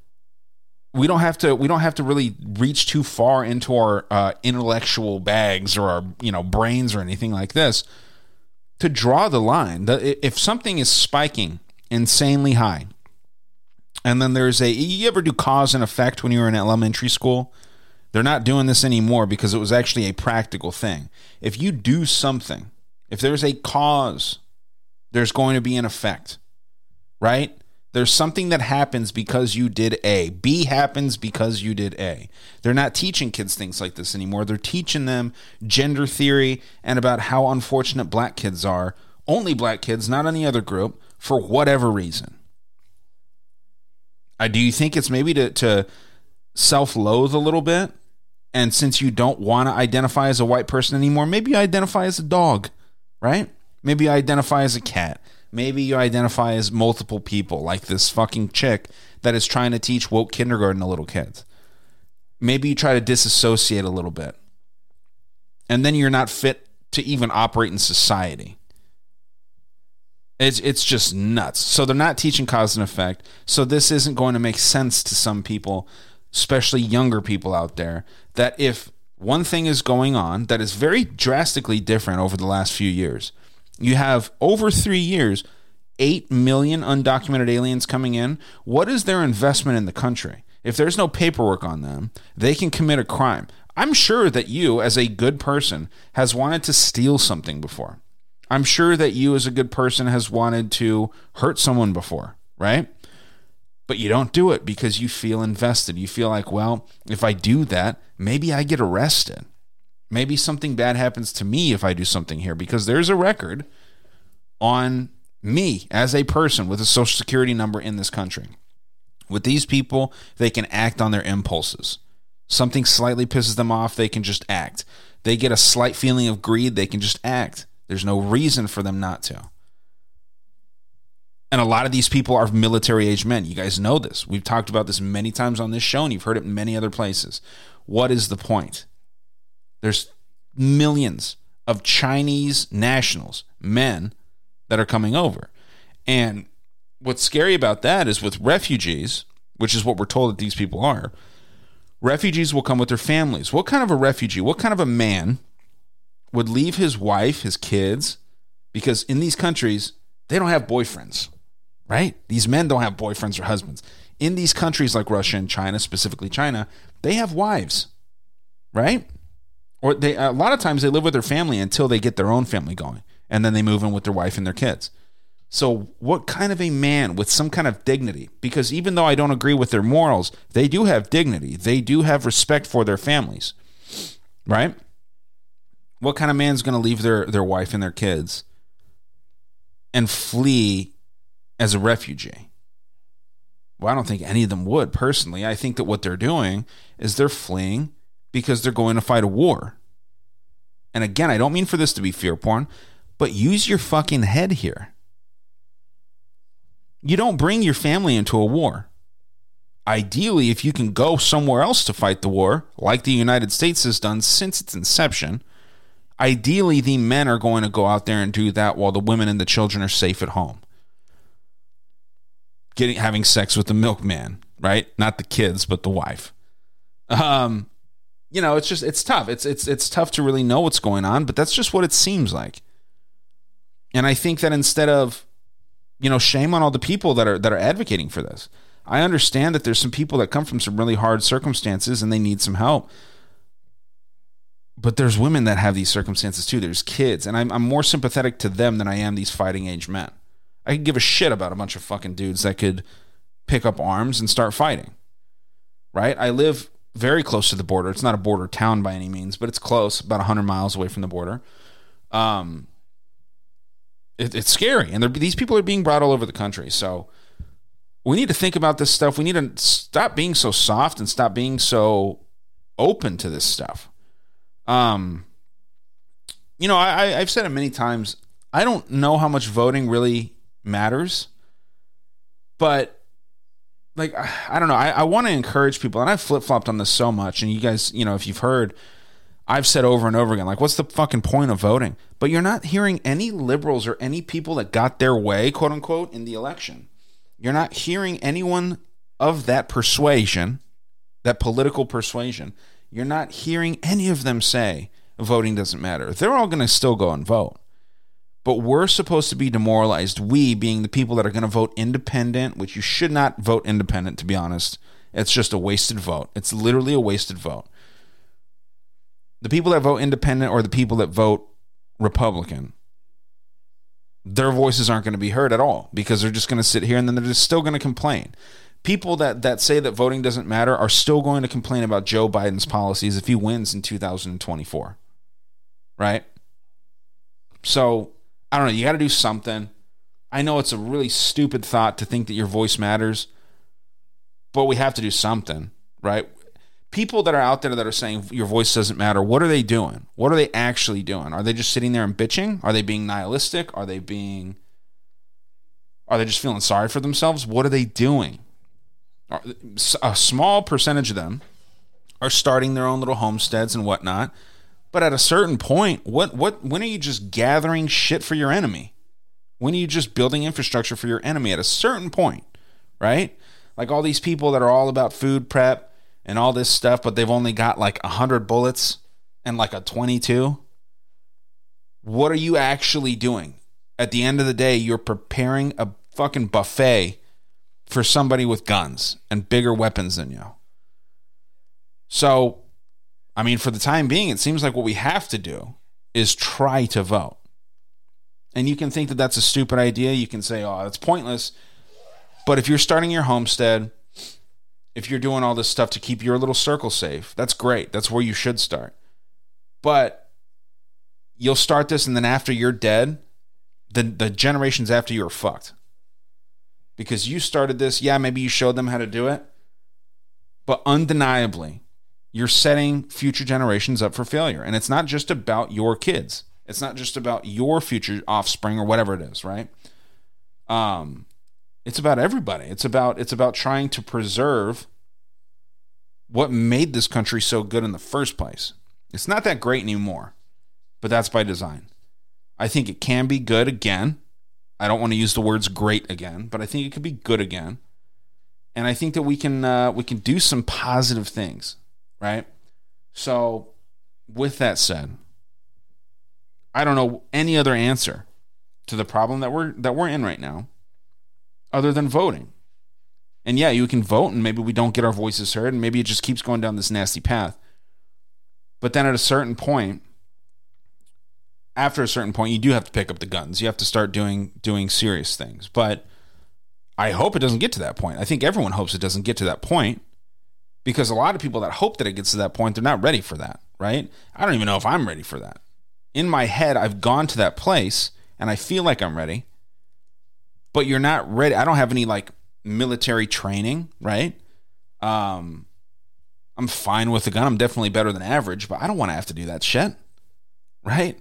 We don't have to really reach too far into our intellectual bags or our brains or anything like this to draw the line. If something is spiking insanely high, and then you ever do cause and effect when you were in elementary school? They're not doing this anymore because it was actually a practical thing. If you do something, if there's a cause, there's going to be an effect, right? There's something that happens because you did A. B happens because you did A. They're not teaching kids things like this anymore. They're teaching them gender theory and about how unfortunate black kids are. Only black kids, not any other group, for whatever reason. Do you think it's maybe to self-loathe a little bit? And since you don't want to identify as a white person anymore, maybe you identify as a dog, right? Maybe you identify as a cat. Maybe you identify as multiple people, like this fucking chick that is trying to teach woke kindergarten to little kids. Maybe you try to disassociate a little bit. And then you're not fit to even operate in society. It's just nuts. So they're not teaching cause and effect. So this isn't going to make sense to some people, especially younger people out there, that if one thing is going on that is very drastically different over the last few years, you have over 3 years, 8 million undocumented aliens coming in. What is their investment in the country? if there's no paperwork on them, they can commit a crime. I'm sure that you, as a good person, has wanted to steal something before. I'm sure that you, as a good person, has wanted to hurt someone before, right? But you don't do it because you feel invested. You feel like, well, if I do that, maybe I get arrested. Maybe something bad happens to me if I do something here, because there's a record on me as a person with a social security number in this country. With these people, they can act on their impulses. Something slightly pisses them off, they can just act. They get a slight feeling of greed, they can just act. There's no reason for them not to. And a lot of these people are military-age men. You guys know this. We've talked about this many times on this show, and you've heard it in many other places. What is the point? There's millions of Chinese nationals, men, that are coming over. And what's scary about that is with refugees, which is what we're told that these people are, refugees will come with their families. What kind of a refugee, what kind of a man would leave his wife, his kids, because in these countries, they don't have boyfriends, right? These men don't have boyfriends or husbands. In these countries like Russia and China, specifically China, they have wives, right? Or they a lot of times they live with their family until they get their own family going, and then they move in with their wife and their kids. So what kind of a man with some kind of dignity? Because even though I don't agree with their morals, they do have dignity. They do have respect for their families, right? What kind of man's going to leave their wife and their kids and flee as a refugee? Well, I don't think any of them would, personally. I think that what they're doing is they're fleeing because they're going to fight a war. And again, I don't mean for this to be fear porn, but use your fucking head here. You don't bring your family into a war. Ideally, if you can go somewhere else to fight the war, like the United States has done since its inception, ideally the men are going to go out there and do that while the women and the children are safe at home. Having sex with the milkman, right? Not the kids, but the wife. It's tough. It's tough to really know what's going on, but that's just what it seems like. And I think that instead of, shame on all the people that are advocating for this. I understand that there's some people that come from some really hard circumstances and they need some help. But there's women that have these circumstances too. There's kids, and I'm more sympathetic to them than I am these fighting age men. I could give a shit about a bunch of fucking dudes that could pick up arms and start fighting. Right? I live very close to the border. It's not a border town by any means, but it's close, about 100 miles away from the border. It's scary, and these people are being brought all over the country. So we need to think about this stuff. We need to stop being so soft and stop being so open to this stuff. I've said it many times. I don't know how much voting really matters, but I don't know. I want to encourage people, and I've flip-flopped on this so much, and you guys, if you've heard, I've said over and over again, what's the fucking point of voting? But you're not hearing any liberals or any people that got their way, quote unquote, in the election. You're not hearing anyone of that persuasion, that political persuasion. You're not hearing any of them say voting doesn't matter. They're all going to still go and vote. But we're supposed to be demoralized, we being the people that are going to vote independent, which you should not vote independent, to be honest. It's just a wasted vote. It's literally a wasted vote. The people that vote independent or the people that vote Republican, their voices aren't going to be heard at all because they're just going to sit here and then they're just still going to complain. People that say that voting doesn't matter are still going to complain about Joe Biden's policies if he wins in 2024. Right? So, I don't know. You got to do something. I know it's a really stupid thought to think that your voice matters, but we have to do something, right? People that are out there that are saying your voice doesn't matter, what are they doing? What are they actually doing? Are they just sitting there and bitching? Are they being nihilistic? Are they just feeling sorry for themselves? What are they doing? A small percentage of them are starting their own little homesteads and whatnot. But at a certain point, when are you just gathering shit for your enemy? When are you just building infrastructure for your enemy? At a certain point, right? Like all these people that are all about food prep and all this stuff, but they've only got 100 bullets and a 22. What are you actually doing? At the end of the day, you're preparing a fucking buffet for somebody with guns and bigger weapons than you. So, I mean, for the time being, it seems like what we have to do is try to vote. And you can think that that's a stupid idea. You can say, oh, that's pointless. But if you're starting your homestead, if you're doing all this stuff to keep your little circle safe, that's great. That's where you should start. But you'll start this, and then after you're dead, the generations after you are fucked. Because you started this, yeah, maybe you showed them how to do it, but undeniably, you're setting future generations up for failure. And it's not just about your kids. It's not just about your future offspring or whatever it is, right? It's about everybody. It's about trying to preserve what made this country so good in the first place. It's not that great anymore, but that's by design. I think it can be good again. I don't want to use the words great again, but I think it could be good again. And I think that we can do some positive things, right? So with that said, I don't know any other answer to the problem that we're in right now other than voting. And yeah, you can vote and maybe we don't get our voices heard and maybe it just keeps going down this nasty path. But then at a certain point, after a certain point, you do have to pick up the guns. You have to start doing serious things. But I hope it doesn't get to that point. I think everyone hopes it doesn't get to that point because a lot of people that hope that it gets to that point, they're not ready for that, right? I don't even know if I'm ready for that. In my head, I've gone to that place and I feel like I'm ready, but you're not ready. I don't have any like military training, right? I'm fine with the gun. I'm definitely better than average, but I don't want to have to do that shit, right?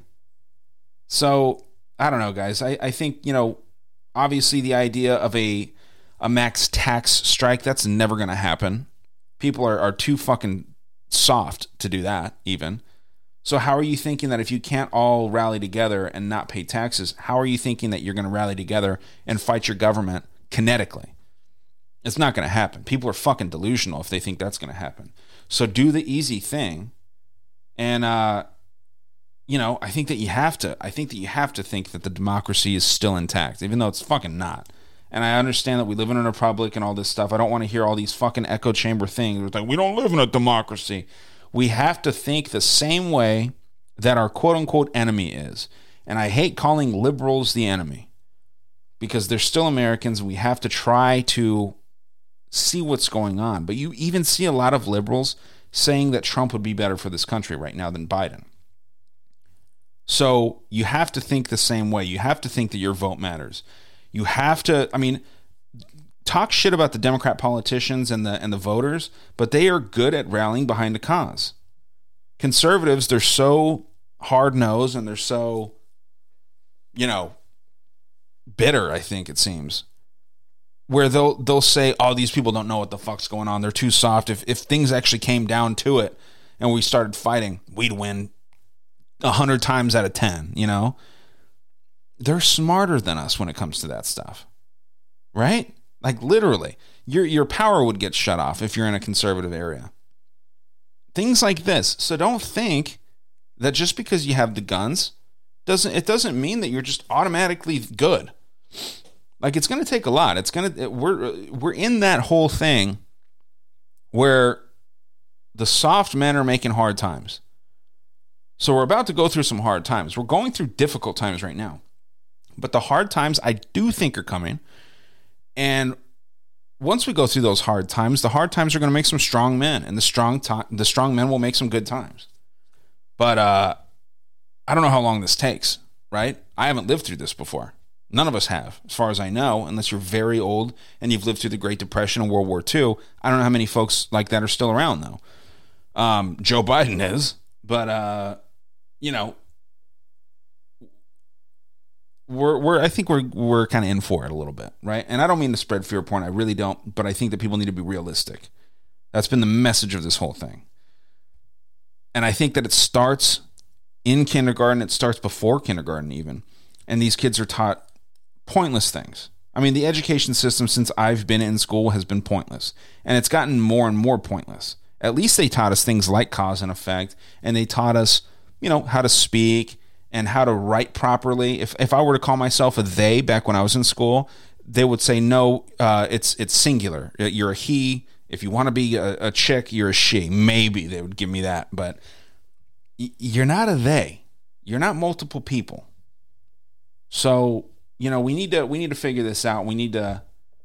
So I don't know, guys. I think, obviously the idea of a max tax strike, that's never going to happen. People are too fucking soft to do that even. So how are you thinking that if you can't all rally together and not pay taxes, how are you thinking that you're going to rally together and fight your government kinetically? It's not going to happen. People are fucking delusional if they think that's going to happen. So do the easy thing. And, I think that you have to. I think that you have to think that the democracy is still intact, even though it's fucking not. And I understand that we live in a republic and all this stuff. I don't want to hear all these fucking echo chamber things. It's like, we don't live in a democracy. We have to think the same way that our quote-unquote enemy is. And I hate calling liberals the enemy because they're still Americans. We have to try to see what's going on. But you even see a lot of liberals saying that Trump would be better for this country right now than Biden. So you have to think the same way. You have to think that your vote matters. You have to, talk shit about the Democrat politicians and the voters, but they are good at rallying behind a cause. Conservatives, they're so hard-nosed and they're so, bitter, I think it seems, where they'll say, oh, these people don't know what the fuck's going on. They're too soft. If things actually came down to it and we started fighting, we'd win 100 times out of 10, They're smarter than us when it comes to that stuff, right? Like literally, your power would get shut off if you're in a conservative area. Things like this. So don't think that just because you have the guns, doesn't mean that you're just automatically good. Like it's going to take a lot. We're in that whole thing where the soft men are making hard times. So we're about to go through some hard times. We're going through difficult times right now. But the hard times I do think are coming. And once we go through those hard times, the hard times are going to make some strong men. And the strong men will make some good times. But I don't know how long this takes, right? I haven't lived through this before. None of us have, as far as I know, unless you're very old and you've lived through the Great Depression and World War II. I don't know how many folks like that are still around, though. Joe Biden is. But, I think we're kind of in for it a little bit, right? And I don't mean to spread fear porn. I really don't. But I think that people need to be realistic. That's been the message of this whole thing. And I think that it starts in kindergarten. It starts before kindergarten even. And these kids are taught pointless things. I mean, the education system since I've been in school has been pointless. And it's gotten more and more pointless. At least they taught us things like cause and effect. And they taught us, how to speak and how to write properly. If I were to call myself a they back when I was in school, they would say, no, it's singular. You're a he. If you want to be a chick, you're a she. Maybe they would give me that, but you're not a they. You're not multiple people. So, we need to figure this out. We need to,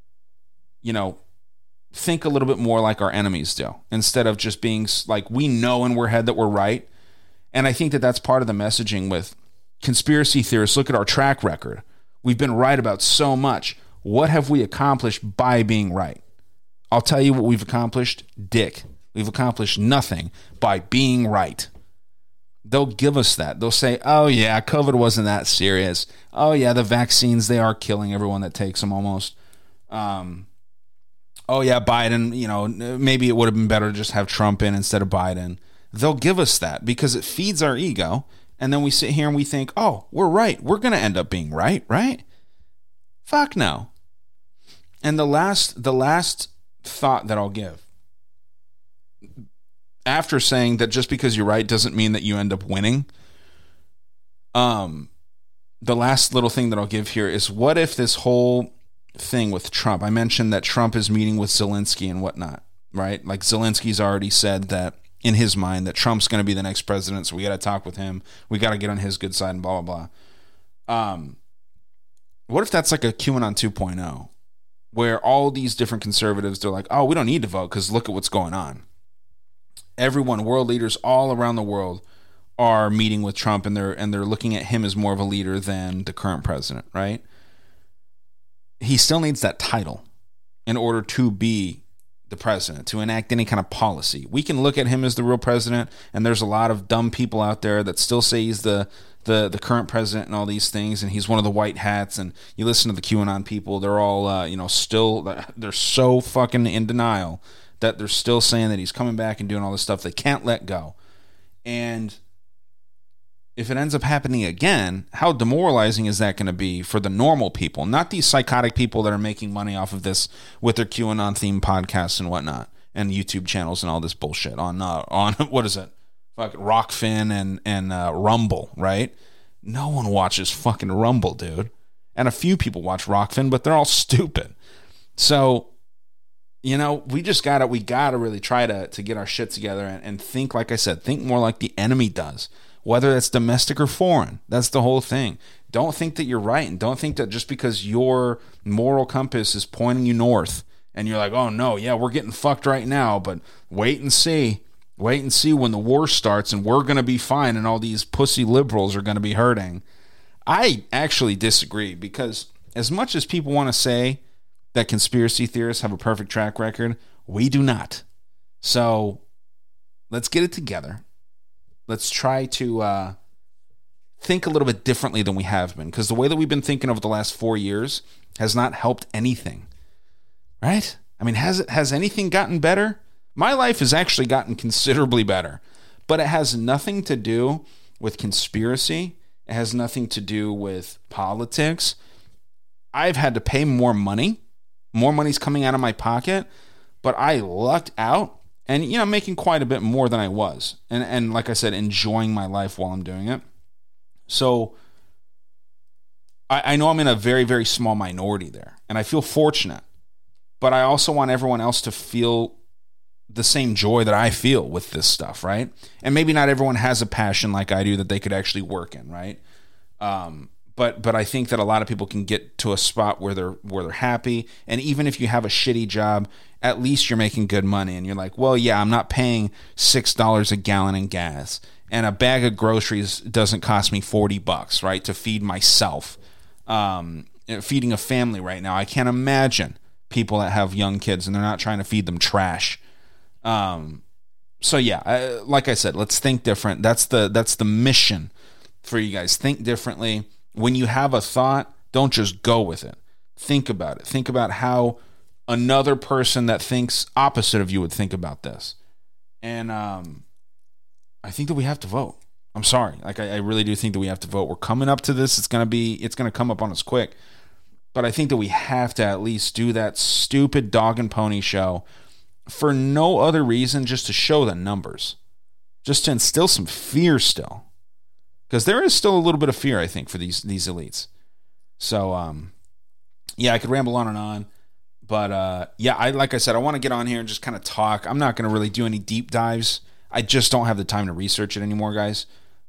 think a little bit more like our enemies do, instead of just being like, we know in our head that we're right. And I think that that's part of the messaging with conspiracy theorists. Look at our track record. We've been right about so much. What have we accomplished by being right? I'll tell you what we've accomplished. Dick. We've accomplished nothing by being right. They'll give us that. They'll say, oh yeah, COVID wasn't that serious. Oh yeah, the vaccines, they are killing everyone that takes them almost. Oh yeah, Biden, maybe it would have been better to just have Trump in instead of Biden. They'll give us that because it feeds our ego. And then we sit here and we think, oh, we're right. We're going to end up being right? Fuck no. And the last thought that I'll give, after saying that just because you're right doesn't mean that you end up winning, the last little thing that I'll give here is, what if this whole thing with Trump, I mentioned that Trump is meeting with Zelensky and whatnot, right? Like Zelensky's already said that in his mind that Trump's going to be the next president, so we got to talk with him. We got to get on his good side and blah, blah, blah. What if that's like a QAnon 2.0, where all these different conservatives, they're like, oh, we don't need to vote because look at what's going on. Everyone, world leaders all around the world are meeting with Trump, and they're looking at him as more of a leader than the current president, right? He still needs that title in order to be the president, to enact any kind of policy. We can look at him as the real president, and there's a lot of dumb people out there that still say he's the current president and all these things, and he's one of the white hats. And you listen to the QAnon people, they're all they're so fucking in denial that they're still saying that he's coming back and doing all this stuff. They can't let go. And if it ends up happening again, how demoralizing is that going to be for the normal people? Not these psychotic people that are making money off of this with their QAnon-themed podcasts and whatnot, and YouTube channels and all this bullshit on what is it? Fucking Rockfin and Rumble, right? No one watches fucking Rumble, dude. And a few people watch Rockfin, but they're all stupid. So, we gotta really try to get our shit together and think, like I said, think more like the enemy does. Whether it's domestic or foreign, that's the whole thing. Don't think that you're right, and don't think that just because your moral compass is pointing you north and you're like, oh no, yeah, we're getting fucked right now, but wait and see when the war starts and we're going to be fine and all these pussy liberals are going to be hurting. I actually disagree, because as much as people want to say that conspiracy theorists have a perfect track record, we do not. So let's get it together. Let's try to think a little bit differently than we have been, because the way that we've been thinking over the last 4 years has not helped anything, right? I mean, has anything gotten better? My life has actually gotten considerably better, but it has nothing to do with conspiracy. It has nothing to do with politics. I've had to pay more money. More money's coming out of my pocket, but I lucked out. And, making quite a bit more than I was. And like I said, enjoying my life while I'm doing it. So I know I'm in a very, very small minority there. And I feel fortunate. But I also want everyone else to feel the same joy that I feel with this stuff, right? And maybe not everyone has a passion like I do that they could actually work in, right? But I think that a lot of people can get to a spot where they're happy. And even if you have a shitty job, at least you're making good money. And you're like, well, yeah, I'm not paying $6 a gallon in gas. And a bag of groceries doesn't cost me $40, right, to feed myself. Feeding a family right now, I can't imagine people that have young kids and they're not trying to feed them trash. So yeah, like I said, let's think different. That's the mission for you guys. Think differently. When you have a thought, don't just go with it. Think about it. Think about how another person that thinks opposite of you would think about this. And I think that we have to vote. I'm sorry. Like I really do think that we have to vote. We're coming up to this. It's going to come up on us quick. But I think that we have to at least do that stupid dog and pony show for no other reason, just to show the numbers. Just to instill some fear still. Because there is still a little bit of fear, I think, for these elites. So, yeah, I could ramble on and on. But like I said, I want to get on here and just kind of talk. I'm not going to really do any deep dives. I just don't have the time to research it anymore, guys.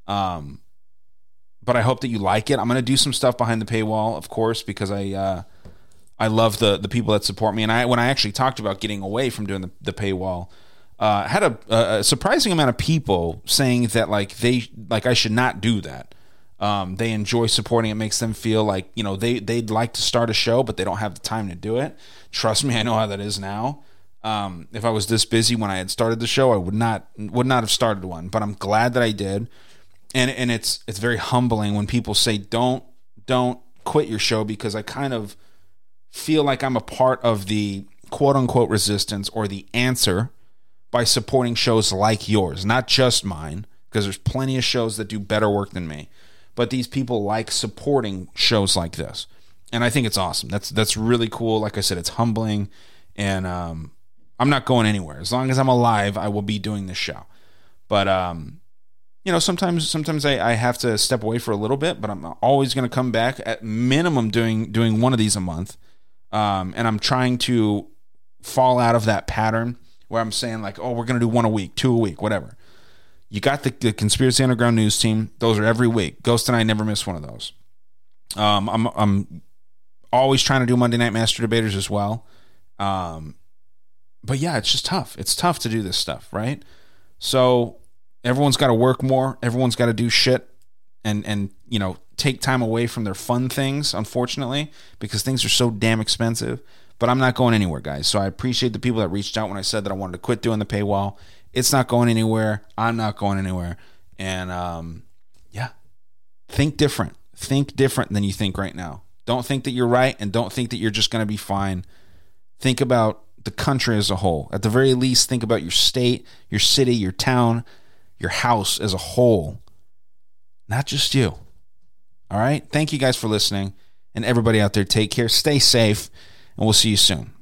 But I hope that you like it. I'm going to do some stuff behind the paywall, of course, because I love the people that support me. And when I actually talked about getting away from doing the paywall, had a surprising amount of people saying that I should not do that. They enjoy supporting. It makes them feel like, they'd like to start a show, but they don't have the time to do it. Trust me, I know how that is now. If I was this busy when I had started the show, I would not have started one. But I'm glad that I did. And it's very humbling when people say don't quit your show, because I kind of feel like I'm a part of the quote unquote resistance or the answer by supporting shows like yours, not just mine, because there's plenty of shows that do better work than me. But these people like supporting shows like this, and I think it's awesome. That's really cool. Like I said, it's humbling, and I'm not going anywhere. As long as I'm alive, I will be doing this show. But sometimes I have to step away for a little bit, but I'm always going to come back at minimum doing one of these a month. And I'm trying to fall out of that pattern where I'm saying like, oh, we're going to do one a week, 2 a week, whatever. You got the Conspiracy Underground News Team. Those are every week. Ghost and I never miss one of those. I'm always trying to do Monday Night Master Debaters as well. But yeah, it's just tough. It's tough to do this stuff, right? So everyone's got to work more. Everyone's got to do shit and take time away from their fun things, unfortunately, because things are so damn expensive. But I'm not going anywhere, guys. So I appreciate the people that reached out when I said that I wanted to quit doing the paywall. It's not going anywhere. I'm not going anywhere. And think different. Think different than you think right now. Don't think that you're right, and don't think that you're just going to be fine. Think about the country as a whole. At the very least, think about your state, your city, your town, your house as a whole. Not just you. All right? Thank you guys for listening. And everybody out there, take care. Stay safe. And we'll see you soon.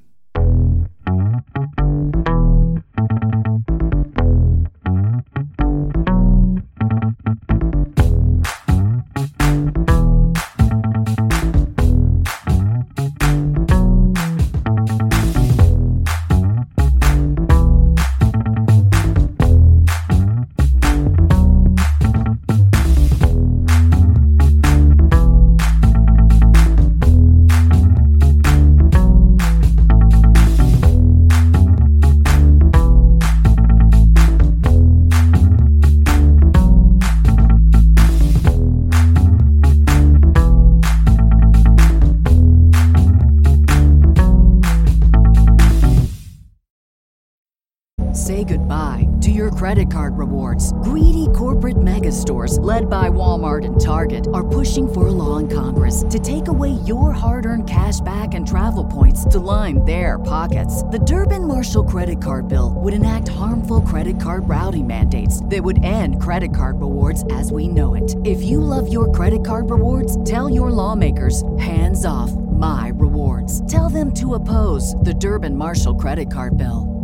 Say goodbye to your credit card rewards. Greedy corporate mega stores, led by Walmart and Target, are pushing for a law in Congress to take away your hard-earned cash back and travel points to line their pockets. The Durbin-Marshall credit card bill would enact harmful credit card routing mandates that would end credit card rewards as we know it. If you love your credit card rewards, tell your lawmakers, hands off my rewards. Tell them to oppose the Durbin-Marshall credit card bill.